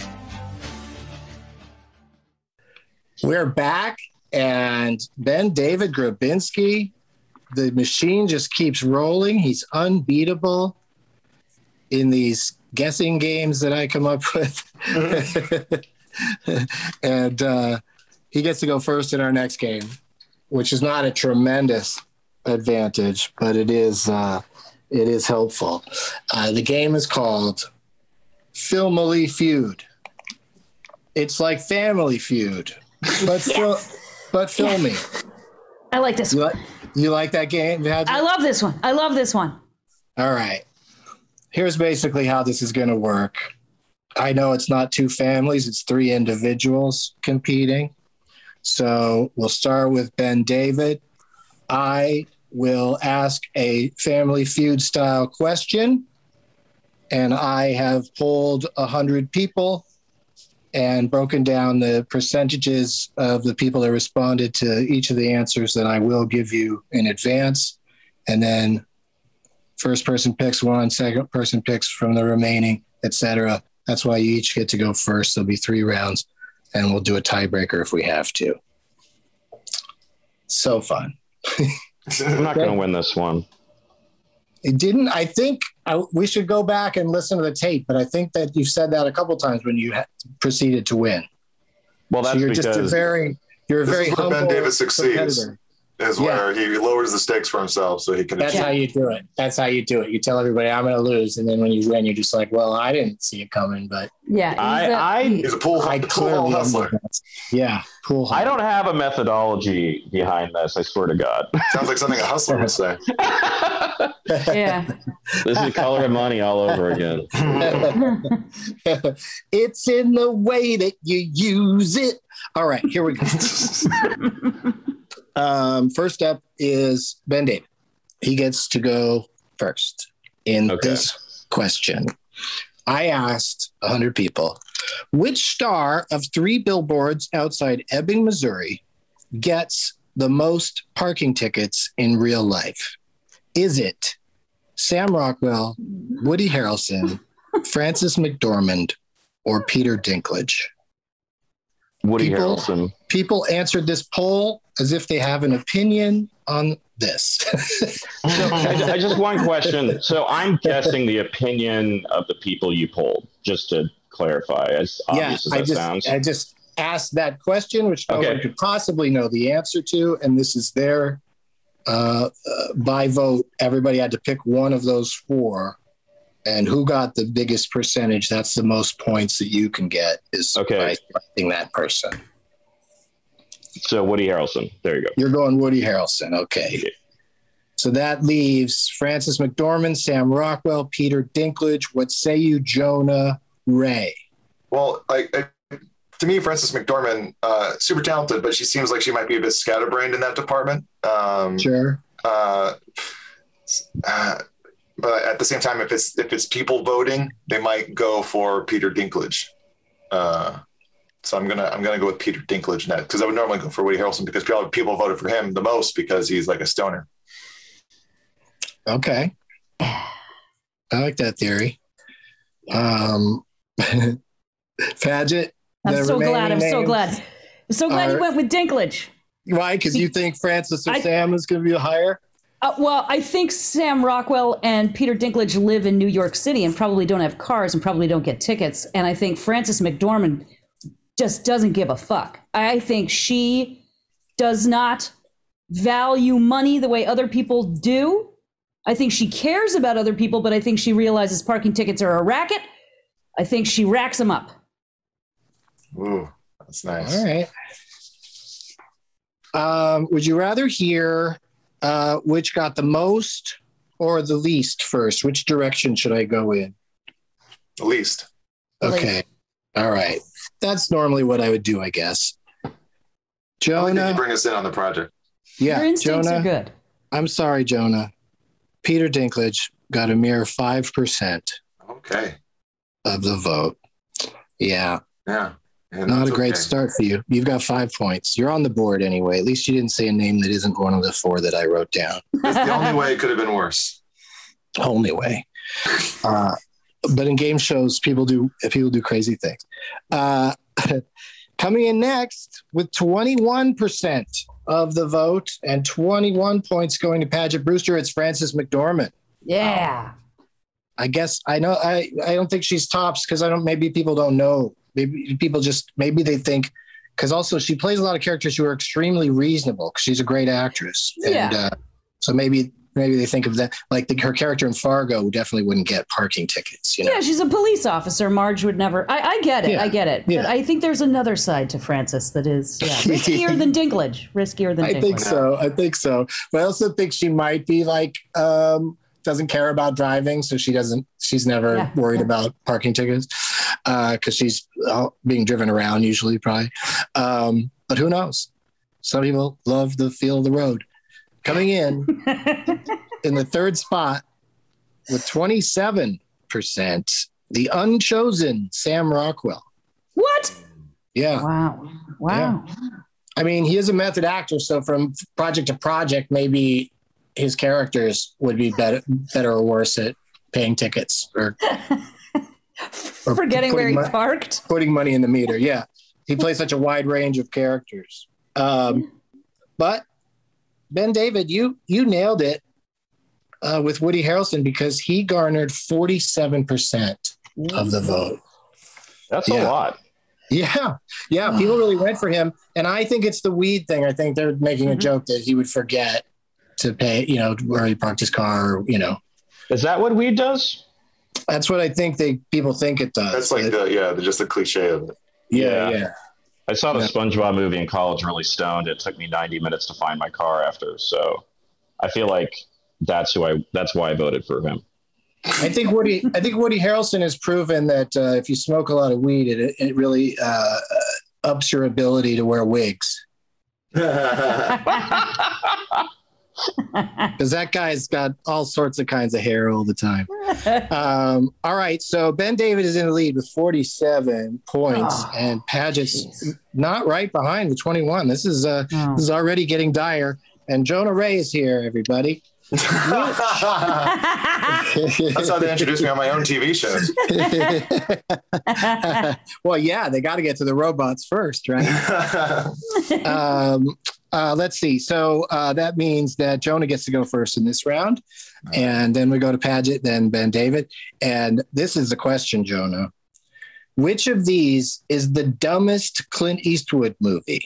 We're back, and Ben David Grabinski, the machine just keeps rolling. He's unbeatable in these guessing games that I come up with. And uh, he gets to go first in our next game, which is not a tremendous advantage, but it is uh, it is helpful. Uh, the game is called Filmily Feud. It's like Family Feud, but yes. fil- but filmy. Yes. I like this you one. Like, you like that game? I love this one. I love this one. All right. Here's basically how this is going to work. I know it's not two families, it's three individuals competing. So we'll start with Ben David. I will ask a Family Feud style question, and I have polled one hundred people and broken down the percentages of the people that responded to each of the answers that I will give you in advance. And then first person picks one, second person picks from the remaining, et cetera. That's why you each get to go first. There'll be three rounds, and we'll do a tiebreaker if we have to. So fun. I'm not going to win this one. It didn't. I think I, we should go back and listen to the tape, but I think that you've said that a couple times when you ha- proceeded to win. Well, that's so you're because just a very, you're a this very is where humble Ben Davis succeeds. competitor. Is Yeah. where he lowers the stakes for himself so he can. That's achieve. how you do it. That's how you do it. You tell everybody I'm going to lose, and then when you win, you're just like, "Well, I didn't see it coming." But Yeah, I, he's a- I, He's a pool, I pool clearly hall am hustler. the best. Yeah, pool. I don't have a methodology behind this. I swear to God. Sounds like something a hustler would say. yeah. This is Color of Money all over again. It's in the way that you use it. All right, here we go. um, first up is Ben David. He gets to go first in Okay. this question. I asked one hundred people, which star of three billboards outside Ebbing, Missouri gets the most parking tickets in real life? Is it Sam Rockwell, Woody Harrelson, Frances McDormand, or Peter Dinklage? Woody People- Harrelson. People answered this poll as if they have an opinion on this. So I, I just one question. So I'm guessing the opinion of the people you polled, just to clarify, as yeah, obvious as I that just, sounds. I just asked that question, which no Okay. one could possibly know the answer to, and this is their uh, uh, by vote. Everybody had to pick one of those four, and who got the biggest percentage? That's the most points that you can get is Okay. by selecting that person. So Woody Harrelson. There you go. You're going Woody Harrelson. Okay. So that leaves Frances McDormand, Sam Rockwell, Peter Dinklage. What say you, Jonah Ray? Well, I, I, to me, Frances McDormand, uh, super talented, but she seems like she might be a bit scatterbrained in that department. Um, Sure. Uh, uh, but at the same time, if it's if it's people voting, they might go for Peter Dinklage. Uh, so I'm gonna I'm gonna go with Peter Dinklage next, because I would normally go for Woody Harrelson because people people voted for him the most because he's like a stoner. Okay. I like that theory. Um, Paget. I'm the so glad. remaining I'm so names glad. I'm so glad are- you went with Dinklage. Why? Because you think Francis or I, Sam is going to be higher? Uh, well, I think Sam Rockwell and Peter Dinklage live in New York City and probably don't have cars and probably don't get tickets. And I think Frances McDormand just doesn't give a fuck. I think she does not value money the way other people do. I think she cares about other people, but I think she realizes parking tickets are a racket. I think she racks them up. Ooh, that's nice. All right. Um, would you rather hear uh, which got the most or the least first? Which direction should I go in? The least. Okay. All right. That's normally what I would do, I guess. Jonah, did you bring us in on the project? Yeah, your instincts Jonah, are good. I'm sorry, Jonah. Peter Dinklage got a mere five percent. Okay. Of the vote. Yeah. Yeah. yeah Not a great okay. start for you. You've got five points. You're on the board anyway. At least you didn't say a name that isn't one of the four that I wrote down. That's the only way it could have been worse. Only way. Uh, but in game shows, people do people do crazy things. Uh, coming in next with twenty-one percent of the vote and twenty-one points going to Paget Brewster, it's Frances McDormand. Yeah. Um, I guess I know I, I don't think she's tops because I don't maybe people don't know. Maybe people just maybe they think because also she plays a lot of characters who are extremely reasonable because she's a great actress. Yeah. And uh, so maybe maybe they think of that like the, her character in Fargo definitely wouldn't get parking tickets. You know? Yeah, she's a police officer. Marge would never. I, I get it. Yeah. I get it. Yeah. But I think there's another side to Frances that is yeah, riskier than Dinklage. Riskier than I Dinklage. think so. I think so. But I also think she might be like um, doesn't care about driving, so she doesn't. She's never Yeah. worried about parking tickets because uh, she's uh, being driven around usually, probably. Um, but who knows? Some people love the feel of the road. Coming in in the third spot with twenty-seven percent, the unchosen Sam Rockwell. What? Yeah. Wow. Wow. Yeah. I mean, he is a method actor, so from project to project, maybe his characters would be better, better or worse at paying tickets or, or forgetting where he mo- parked, putting money in the meter. Yeah, he plays such a wide range of characters. Um, but Ben David, you you nailed it uh, with Woody Harrelson because he garnered forty-seven percent of the vote. That's Yeah. a lot. Yeah, yeah, people really went for him, and I think it's the weed thing. I think they're making a joke that he would forget to pay, you know, where he parked his car, or, you know. Is that what weed does? That's what I think they people think it does. That's like It- the yeah, the, just the cliche of it. yeah, Yeah. yeah. I saw the Yeah. SpongeBob movie in college really stoned. It took me ninety minutes to find my car after. So I feel like that's who I, that's why I voted for him. I think Woody. I think Woody Harrelson has proven that uh, if you smoke a lot of weed, it it really uh, ups your ability to wear wigs. Because that guy's got all sorts of kinds of hair all the time. Um, all right, so Ben David is in the lead with forty-seven points, Oh, and Paget's geez. not right behind with twenty-one. This is uh, Oh. this is already getting dire. And Jonah Ray is here, everybody. That's how they introduced me on my own T V shows. Well, yeah, they got to get to the robots first, right? um, uh, let's see. So uh, that means that Jonah gets to go first in this round. And then we go to Paget, then Ben David. And this is the question, Jonah. Which of these is the dumbest Clint Eastwood movie?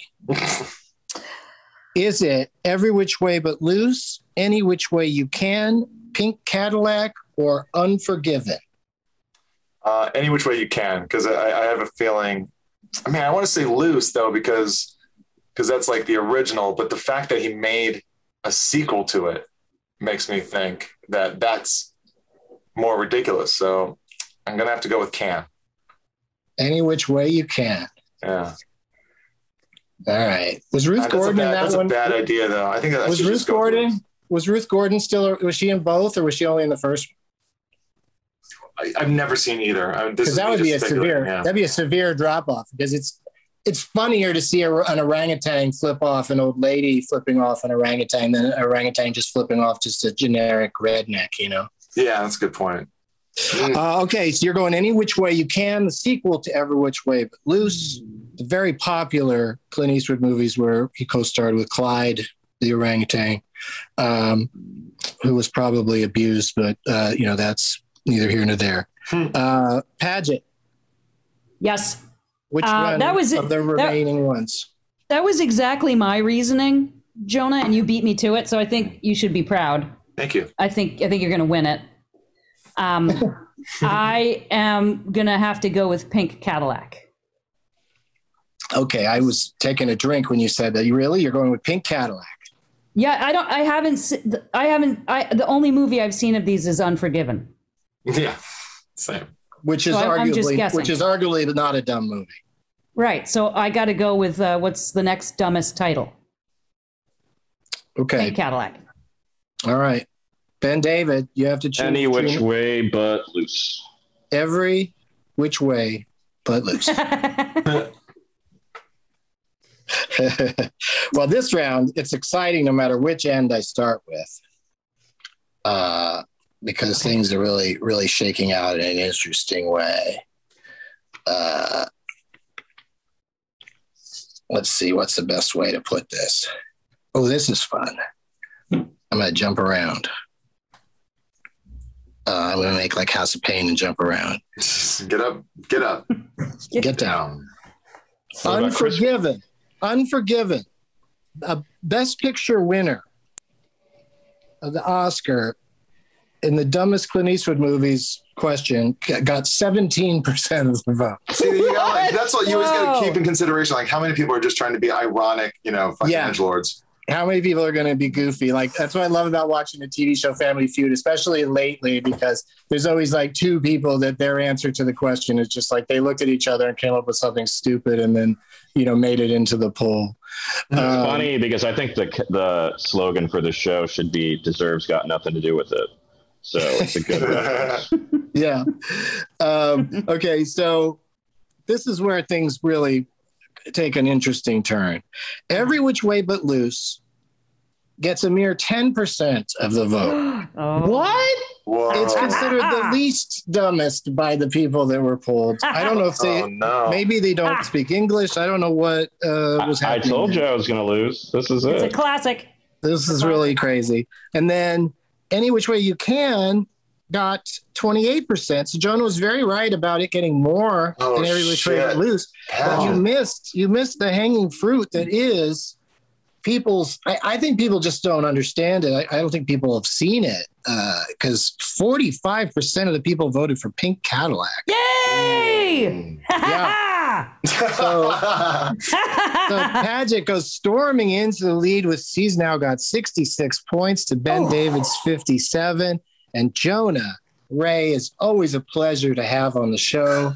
Is it Every Which Way But Loose, Any Which Way You Can, Pink Cadillac, or Unforgiven? Uh, any which way you can, because I, I have a feeling. I mean, I want to say Loose though, because because that's like the original. But the fact that he made a sequel to it makes me think that that's more ridiculous. So I'm gonna have to go with Can. Any Which Way You Can. Yeah. All right. Was Ruth Uh, that's Gordon a bad, in that that's one? a bad idea, though. I think that I Was should Ruth just go with Gordon? Loose. Was Ruth Gordon still? Was she in both, or was she only in the first? I, I've never seen either. I mean, this Because is that me would be a just speculating, severe. yeah. That'd be a severe drop off. Because it's it's funnier to see a, an orangutan flip off an old lady flipping off an orangutan than an orangutan just flipping off just a generic redneck. You know. Yeah, that's a good point. Uh, okay, so you're going Any Which Way You Can, the sequel to Every Which Way But Loose, the very popular Clint Eastwood movies where he co-starred with Clyde, the orangutan, um, who was probably abused, but uh, you know, that's neither here nor there. Uh, Paget. Yes. Which Uh, one that was- of the that- remaining ones? That was exactly my reasoning, Jonah, and you beat me to it. So I think you should be proud. Thank you. I think I think you're going to win it. Um, I am going to have to go with Pink Cadillac. Okay, I was taking a drink when you said that. You really? You're going with Pink Cadillac? Yeah, I don't. I haven't. se- I haven't. I the only movie I've seen of these is Unforgiven. Yeah, same. Which is So I- I'm just arguably, guessing. which is arguably not a dumb movie. Right. So I got to go with uh, what's the next dumbest title? Okay. Pink Cadillac. All right. Ben David, you have to choose. Any which between way but loose. Every which way but loose. Well, this round, it's exciting no matter which end I start with. Uh, because things are really, really shaking out in an interesting way. Uh, let's see, what's the best way to put this? Oh, this is fun. I'm going to jump around. Uh, I'm going to make like House of Pain and jump around. Get up, get up, Get down. What about Chris- Unforgiven. Unforgiven. A Best Picture winner of the Oscar in the dumbest Clint Eastwood movies question got seventeen percent of the vote. See, you got, like, that's what you always got Whoa. to keep in consideration. Like, how many people are just trying to be ironic, you know, fucking Yeah. edgelords? How many people are going to be goofy? Like, that's what I love about watching the T V show Family Feud, especially lately, because there's always like two people that their answer to the question is just like they looked at each other and came up with something stupid and then, you know, made it into the poll. It's Um, funny because I think the the slogan for the show should be "Deserves got nothing to do with it." So it's a good reference. Yeah. Um, okay, so this is where things really take an interesting turn. Every Which Way But Loose gets a mere ten percent of the vote. Oh. What? Whoa. It's considered the least dumbest by the people that were polled. I don't know if they, Oh, no. maybe they don't speak English. I don't know what uh, was I, I happening. told you there. I was going to lose. This is It's a it. classic. This is really crazy. And then Any Which Way You Can got twenty-eight percent. So Jonah was very right about it getting more Oh, than Every Which Way But shit. Loose. But you Hell. missed you missed the hanging fruit that is people's. I, I think people just don't understand it. I, I don't think people have seen it because forty-five percent of the people voted for Pink Cadillac. Yay! Yeah. So, so Paget goes storming into the lead with he's now got sixty-six points to Ben Oh. David's fifty-seven. And Jonah Ray is always a pleasure to have on the show.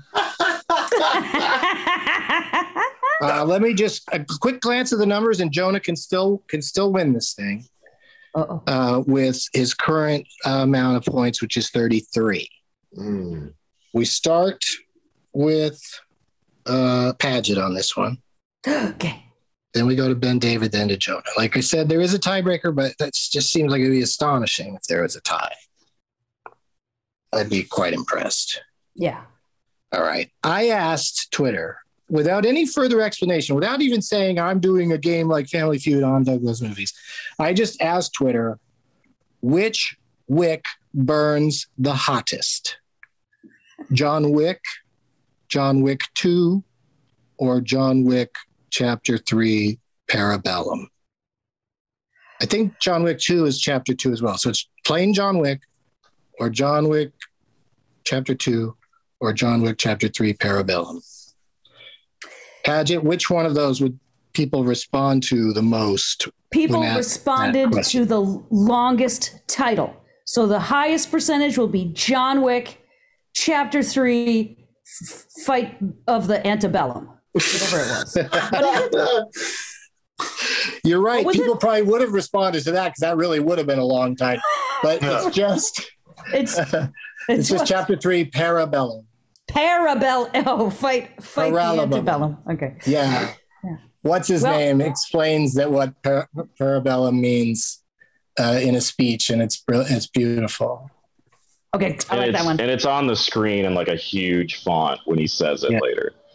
Uh, let me just a quick glance at the numbers, and Jonah can still can still win this thing Uh-oh. uh, with his current uh, amount of points, which is thirty-three. Mm. We start with uh, Paget on this one. Okay. Then we go to Ben David, then to Jonah. Like I said, there is a tiebreaker, but that just seems like it'd be astonishing if there was a tie. I'd be quite impressed. Yeah. All right. I asked Twitter without any further explanation, without even saying I'm doing a game like Family Feud on Douglas movies. I just asked Twitter, which wick burns the hottest? John Wick, John Wick two, or John Wick Chapter three, Parabellum? I think John Wick two is Chapter two as well. So it's plain John Wick, or John Wick Chapter two, or John Wick Chapter three, Parabellum. Paget, which one of those would people respond to the most? People when asked that responded question? to the longest title. So the highest percentage will be John Wick, Chapter three, F- Fight of the Antebellum, whatever it was. What is it? You're right. What was People it? probably would have responded to that because that really would have been a long time. But Yeah. it's just It's it's it's just what? Chapter three, Parabellum. Parabellum. Oh, fight, fight the Parabellum. antebellum. Okay. Yeah. Yeah. What's his Well- name? Explains that what par- Parabellum means uh, in a speech, and it's br- it's beautiful. Okay, I and, like it's, that one. and it's on the screen in like a huge font when he says it Yeah. later.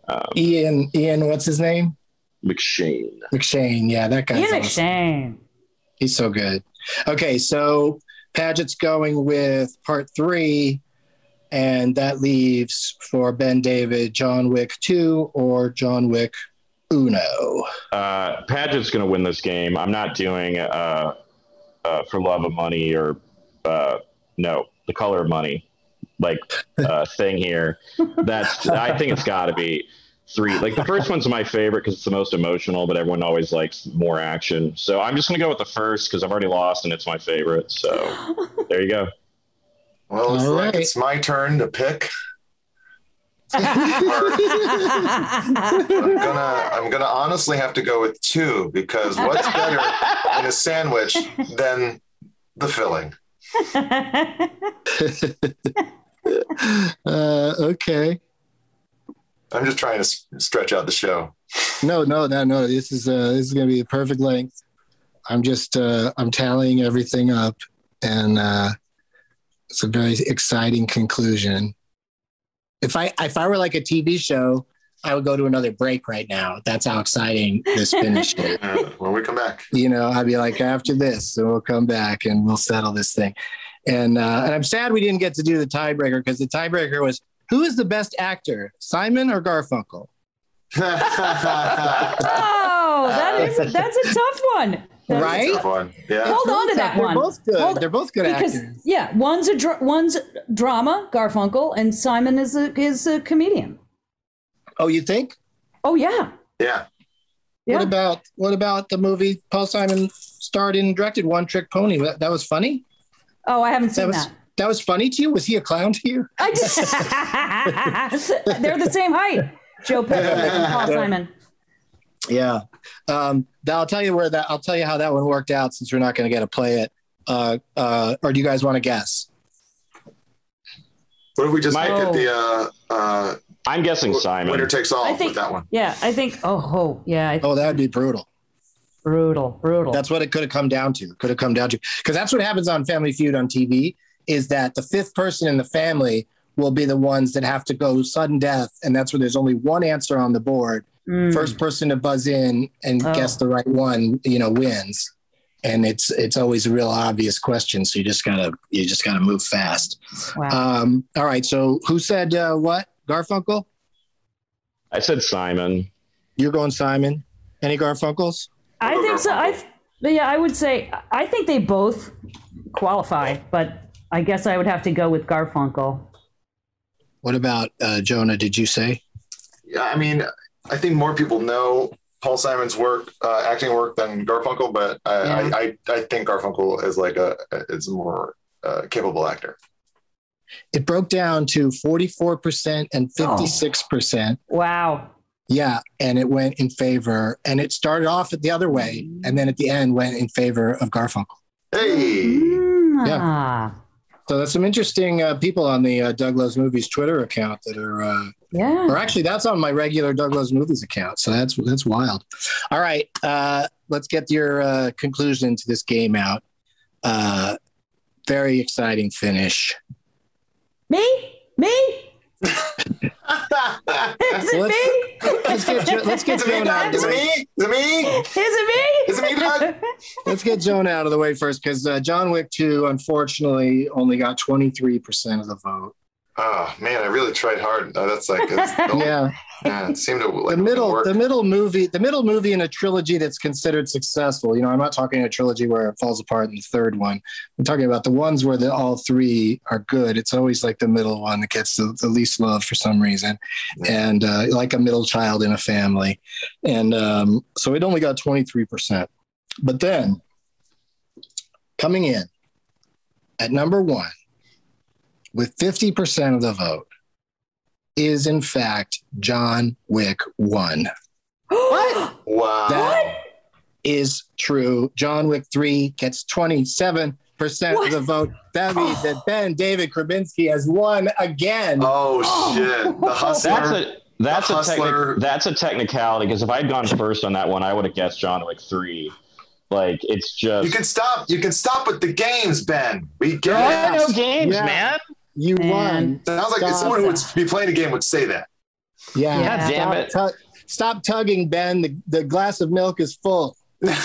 Um, Ian, Ian, what's his name? McShane. McShane, yeah, that guy's Ian awesome. McShane. He's so good. Okay, so Paget's going with part three, and that leaves for Ben David John Wick two or John Wick Uno. Uh, Paget's going to win this game. I'm not doing uh, uh, For Love of Money or uh, no, The Color of Money, like uh, thing here. That's I think it's got to be three. Like the first one's my favorite because it's the most emotional, but everyone always likes more action. So I'm just going to go with the first because I've already lost and it's my favorite. So there you go. Well, it's All like right. it's my turn to pick. I'm gonna I'm gonna honestly have to go with two because what's better in a sandwich than the filling? uh, okay. I'm just trying to s- stretch out the show. No, no, no, no. This is uh, this is going to be a perfect length. I'm just uh, I'm tallying everything up, and uh, it's a very exciting conclusion. If I if I were like a T V show, I would go to another break right now. That's how exciting this finish is. Uh, when we come back, You know, I'd be like, after this, and we'll come back and we'll settle this thing. And uh, and I'm sad we didn't get to do the tiebreaker because the tiebreaker was who is the best actor, Simon or Garfunkel? Oh, that is that's a tough one. That's Right? tough one. Yeah. Hold on to that They're one. both good. Hold- They're both good because actors. yeah, one's a dra- one's drama, Garfunkel, and Simon is a is a comedian. Oh, you think? Oh yeah, Yeah. yeah. What about what about the movie Paul Simon starred in and directed, One Trick Pony? That, that was funny. Oh, I haven't That seen was that. that was funny to you. Was he a clown to you? I did. They're the same height, Joe Pesci and Paul Simon. Yeah. Um, I'll tell you where that. I'll tell you how that one worked out since we're not going to get to play it. Uh, uh, or do you guys want to guess? What if we just My- make it the uh, uh, I'm guessing Simon. winner takes all I think with that one? Yeah, I think. Oh, oh yeah, I, Oh, that would be brutal. brutal, brutal. That's what it could have come down to. Could have come down to because that's what happens on Family Feud on T V. Is that the fifth person in the family will be the ones that have to go sudden death, and that's where there's only one answer on the board. Mm. First person to buzz in and Oh. guess the right one, you know, wins. And it's it's always a real obvious question, so you just gotta you just gotta move fast. Wow. Um, all right, so who said uh, what? Garfunkel? I said Simon. You're going Simon. Any Garfunkels? I think so. I th- yeah, I would say I think they both qualify, but I guess I would have to go with Garfunkel. What about uh, Jonah? Did you say? Yeah, I mean, I think more people know Paul Simon's work, uh, acting work, than Garfunkel, but I, Yeah. I, I, I think Garfunkel is like a is a more uh, capable actor. It broke down to forty-four percent and fifty-six percent. Wow. Yeah, and it went in favor, and it started off the other way, and then at the end went in favor of Garfunkel. Hey, Mm, Yeah. ah, So there's some interesting uh, people on the uh, Doug Loves Movies Twitter account that are, uh, yeah. or actually that's on my regular Doug Loves Movies account. So that's that's wild. All right, uh, let's get your uh, conclusion to this game out. Uh, very exciting finish. Me? Me? Is it Let's- me? Let's get Jo- let's get is it me, Joan out. Doug? Of Is the it way. me? Is it me? Is it me? Is it me, Doug? Let's get Joan out of the way first, because uh, John Wick two unfortunately only got twenty-three percent of the vote. Oh man, I really tried hard. Uh, that's like it's, Yeah. yeah, it seemed to like the middle work. the middle movie the middle movie in a trilogy that's considered successful. You know, I'm not talking a trilogy where it falls apart in the third one. I'm talking about the ones where the, all three are good. It's always like the middle one that gets the, the least love for some reason, and uh, like a middle child in a family. And um, so it only got twenty-three percent. But then coming in at number one with fifty percent of the vote is in fact John Wick one. What? Wow. That is true. John Wick three gets twenty-seven percent of the vote. That means that Ben David Krasinski has won again. Oh shit! The hustler. That's a that's The a Hustler. technic, that's a technicality because if I'd gone first on that one, I would have guessed John Wick three. Like it's just You can stop. You can stop with the games, Ben. We get there are it. no games, Yeah. man. You Man. won. Sounds like Stop someone who would that. be playing a game would say that. Yeah. Yeah. Damn Stop, it. tu- stop tugging, Ben. The, the glass of milk is full.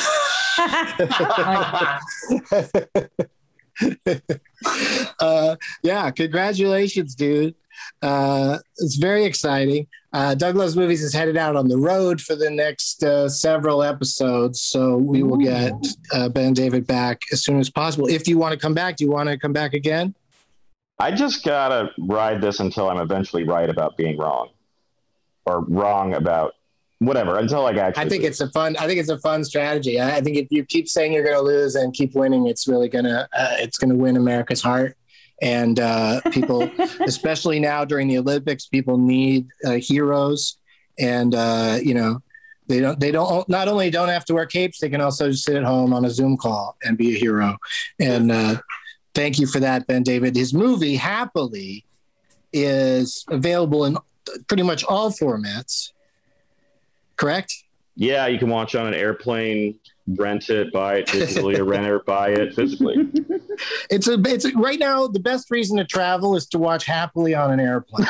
uh, yeah, congratulations, dude. Uh, it's very exciting. Uh, Doug Loves Movies is headed out on the road for the next uh, several episodes, so we will get uh, Ben and David back as soon as possible. If you want to come back, do you want to come back again? I just gotta ride this until I'm eventually right about being wrong, or wrong about whatever. Until like actually, I think it's a fun. I think it's a fun strategy. I, I think if you keep saying you're going to lose and keep winning, it's really gonna uh, it's going to win America's heart. And uh, people, especially now during the Olympics, people need uh, heroes. And uh, you know, they don't. They don't. Not only don't have to wear capes, they can also sit at home on a Zoom call and be a hero. And uh, thank you for that, Ben David. His movie Happily is available in pretty much all formats. Correct? Yeah, you can watch on an airplane, rent it, buy it digitally, or rent it or buy it physically. It's a. It's a, right now the best reason to travel is to watch Happily on an airplane.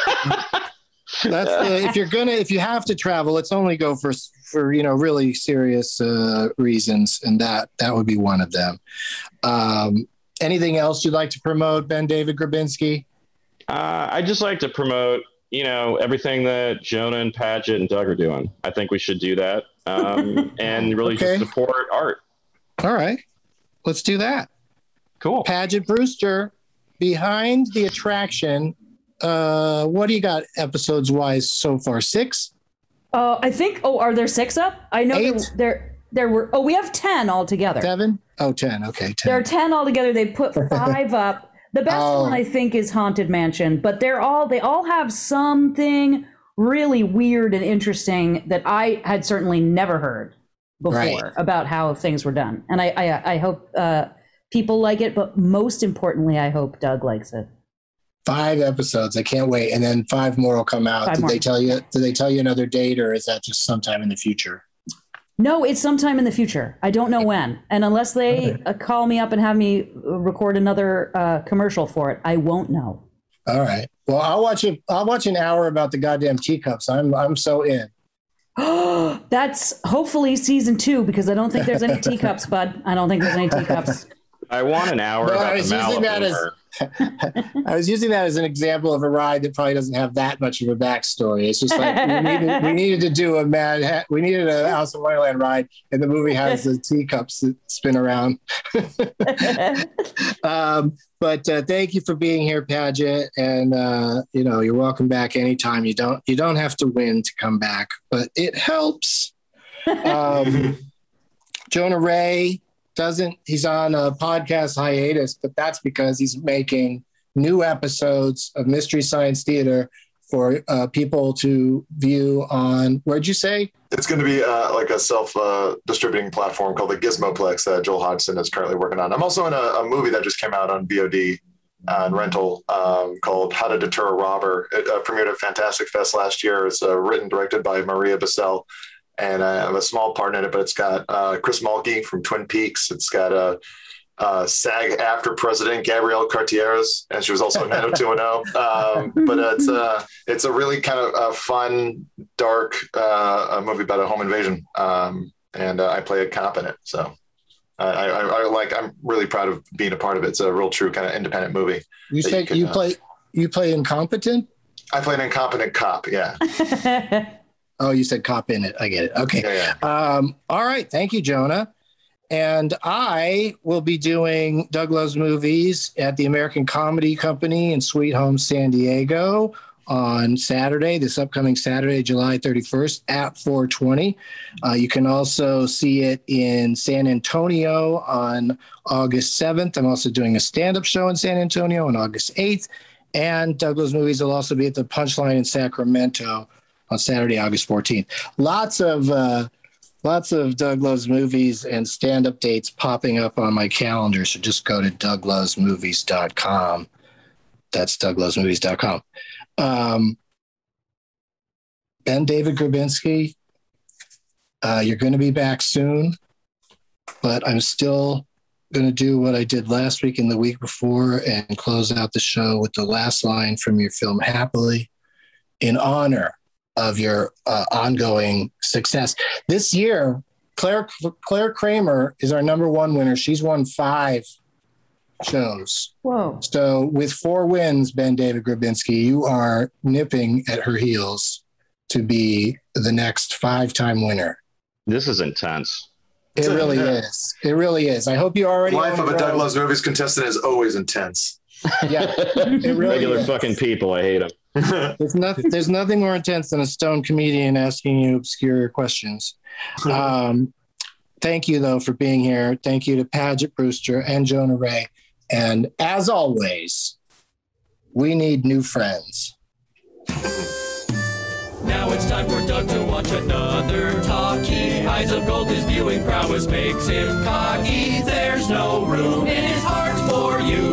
That's the, if you're gonna if you have to travel, let's only go for for you know really serious uh, reasons, and that that would be one of them. Um, anything else you'd like to promote, Ben David Grabinski? Uh, I just like to promote, you know, everything that Jonah and Paget and Doug are doing. I think we should do that, um, and really Okay. just support art. All right, let's do that. Cool. Paget Brewster, behind the attraction. Uh, what do you got episodes wise so far? Six? Uh, I think. Oh, are there six up? I know there, Eight? there there were. Oh, we have ten altogether. Seven? Oh, ten. Okay, ten. There are ten altogether. They put five up. The best Oh. one I think is Haunted Mansion, but they're all they all have something really weird and interesting that I had certainly never heard before Right. about how things were done. And I I, I hope uh, people like it, but most importantly, I hope Doug likes it. Five episodes. I can't wait. And then five more will come out. Five Did more. they tell you? Did they tell you another date, or is that just sometime in the future? No, it's sometime in the future. I don't know when. And unless they Okay. uh, call me up and have me uh, record another uh, commercial for it, I won't know. All right. Well, I'll watch it. I'll watch an hour about the goddamn teacups. I'm I'm so in. That's hopefully season two, because I don't think there's any teacups, bud. I don't think there's any teacups. I want an hour No, about I was the using that as Maliboomer. I was using that as an example of a ride that probably doesn't have that much of a backstory. It's just like we needed, we needed to do a mad. Ha- we needed a Alice in Wonderland ride, and the movie has the teacups that spin around. um, but uh, thank you for being here, Paget, and uh, you know you're welcome back anytime. You don't you don't have to win to come back, but it helps. Um, Jonah Ray doesn't he's on a podcast hiatus, but that's because he's making new episodes of Mystery Science Theater for uh, people to view on, where'd you say? It's going to be uh, like a self-distributing uh, platform called the Gizmoplex that Joel Hodgson is currently working on. I'm also in a, a movie that just came out on V O D uh, and rental um, called How to Deter a Robber. It uh, premiered at Fantastic Fest last year. It's uh, written, directed by Maria Bissell. And I have a small part in it, but it's got uh, Chris Mulkey from Twin Peaks. It's got a uh, uh, SAG-AFTRA president, Gabrielle Cartieres, and she was also in nine oh two one oh. Um, but it's, uh, it's a really kind of uh, fun, dark uh, a movie about a home invasion. Um, and uh, I play a cop in it. So I, I, I like, I'm really proud of being a part of it. It's a real true kind of independent movie. You that say can, you uh, play you play incompetent? I play an incompetent cop. Yeah. Oh, you said cop in it. I get it. Okay. Yeah, yeah. Um, all right. Thank you, Jonah. And I will be doing Doug Loves Movies at the American Comedy Company in Sweet Home, San Diego on Saturday, this upcoming Saturday, July thirty-first at four twenty. Uh, you can also see it in San Antonio on August seventh. I'm also doing a stand-up show in San Antonio on August eighth. And Doug Loves Movies will also be at the Punchline in Sacramento on Saturday, August fourteenth. Lots of uh, lots of Doug Loves Movies and stand-up dates popping up on my calendar. So just go to doug loves movies dot com. That's doug loves movies dot com. Um, Ben David Grabinski, uh, you're going to be back soon, but I'm still going to do what I did last week and the week before and close out the show with the last line from your film Happily. in honor of your uh, ongoing success. This year, Claire Claire Kramer is our number one winner. She's won five shows. Whoa. So with four wins, Ben David Grabinski, you are nipping at her heels to be the next five-time winner. This is intense. It really is. It really is. I hope you already... Life of a Doug Loves Movies contestant is always intense. Yeah, it really Regular is. fucking people. I hate them. There's nothing, there's nothing more intense than a stone comedian asking you obscure questions. Um, thank you, though, for being here. Thank you to Paget Brewster and Jonah Ray. And as always, we need new friends. Now it's time for Doug to watch another talkie. Eyes of gold, his viewing prowess makes him cocky. There's no room in his heart for you.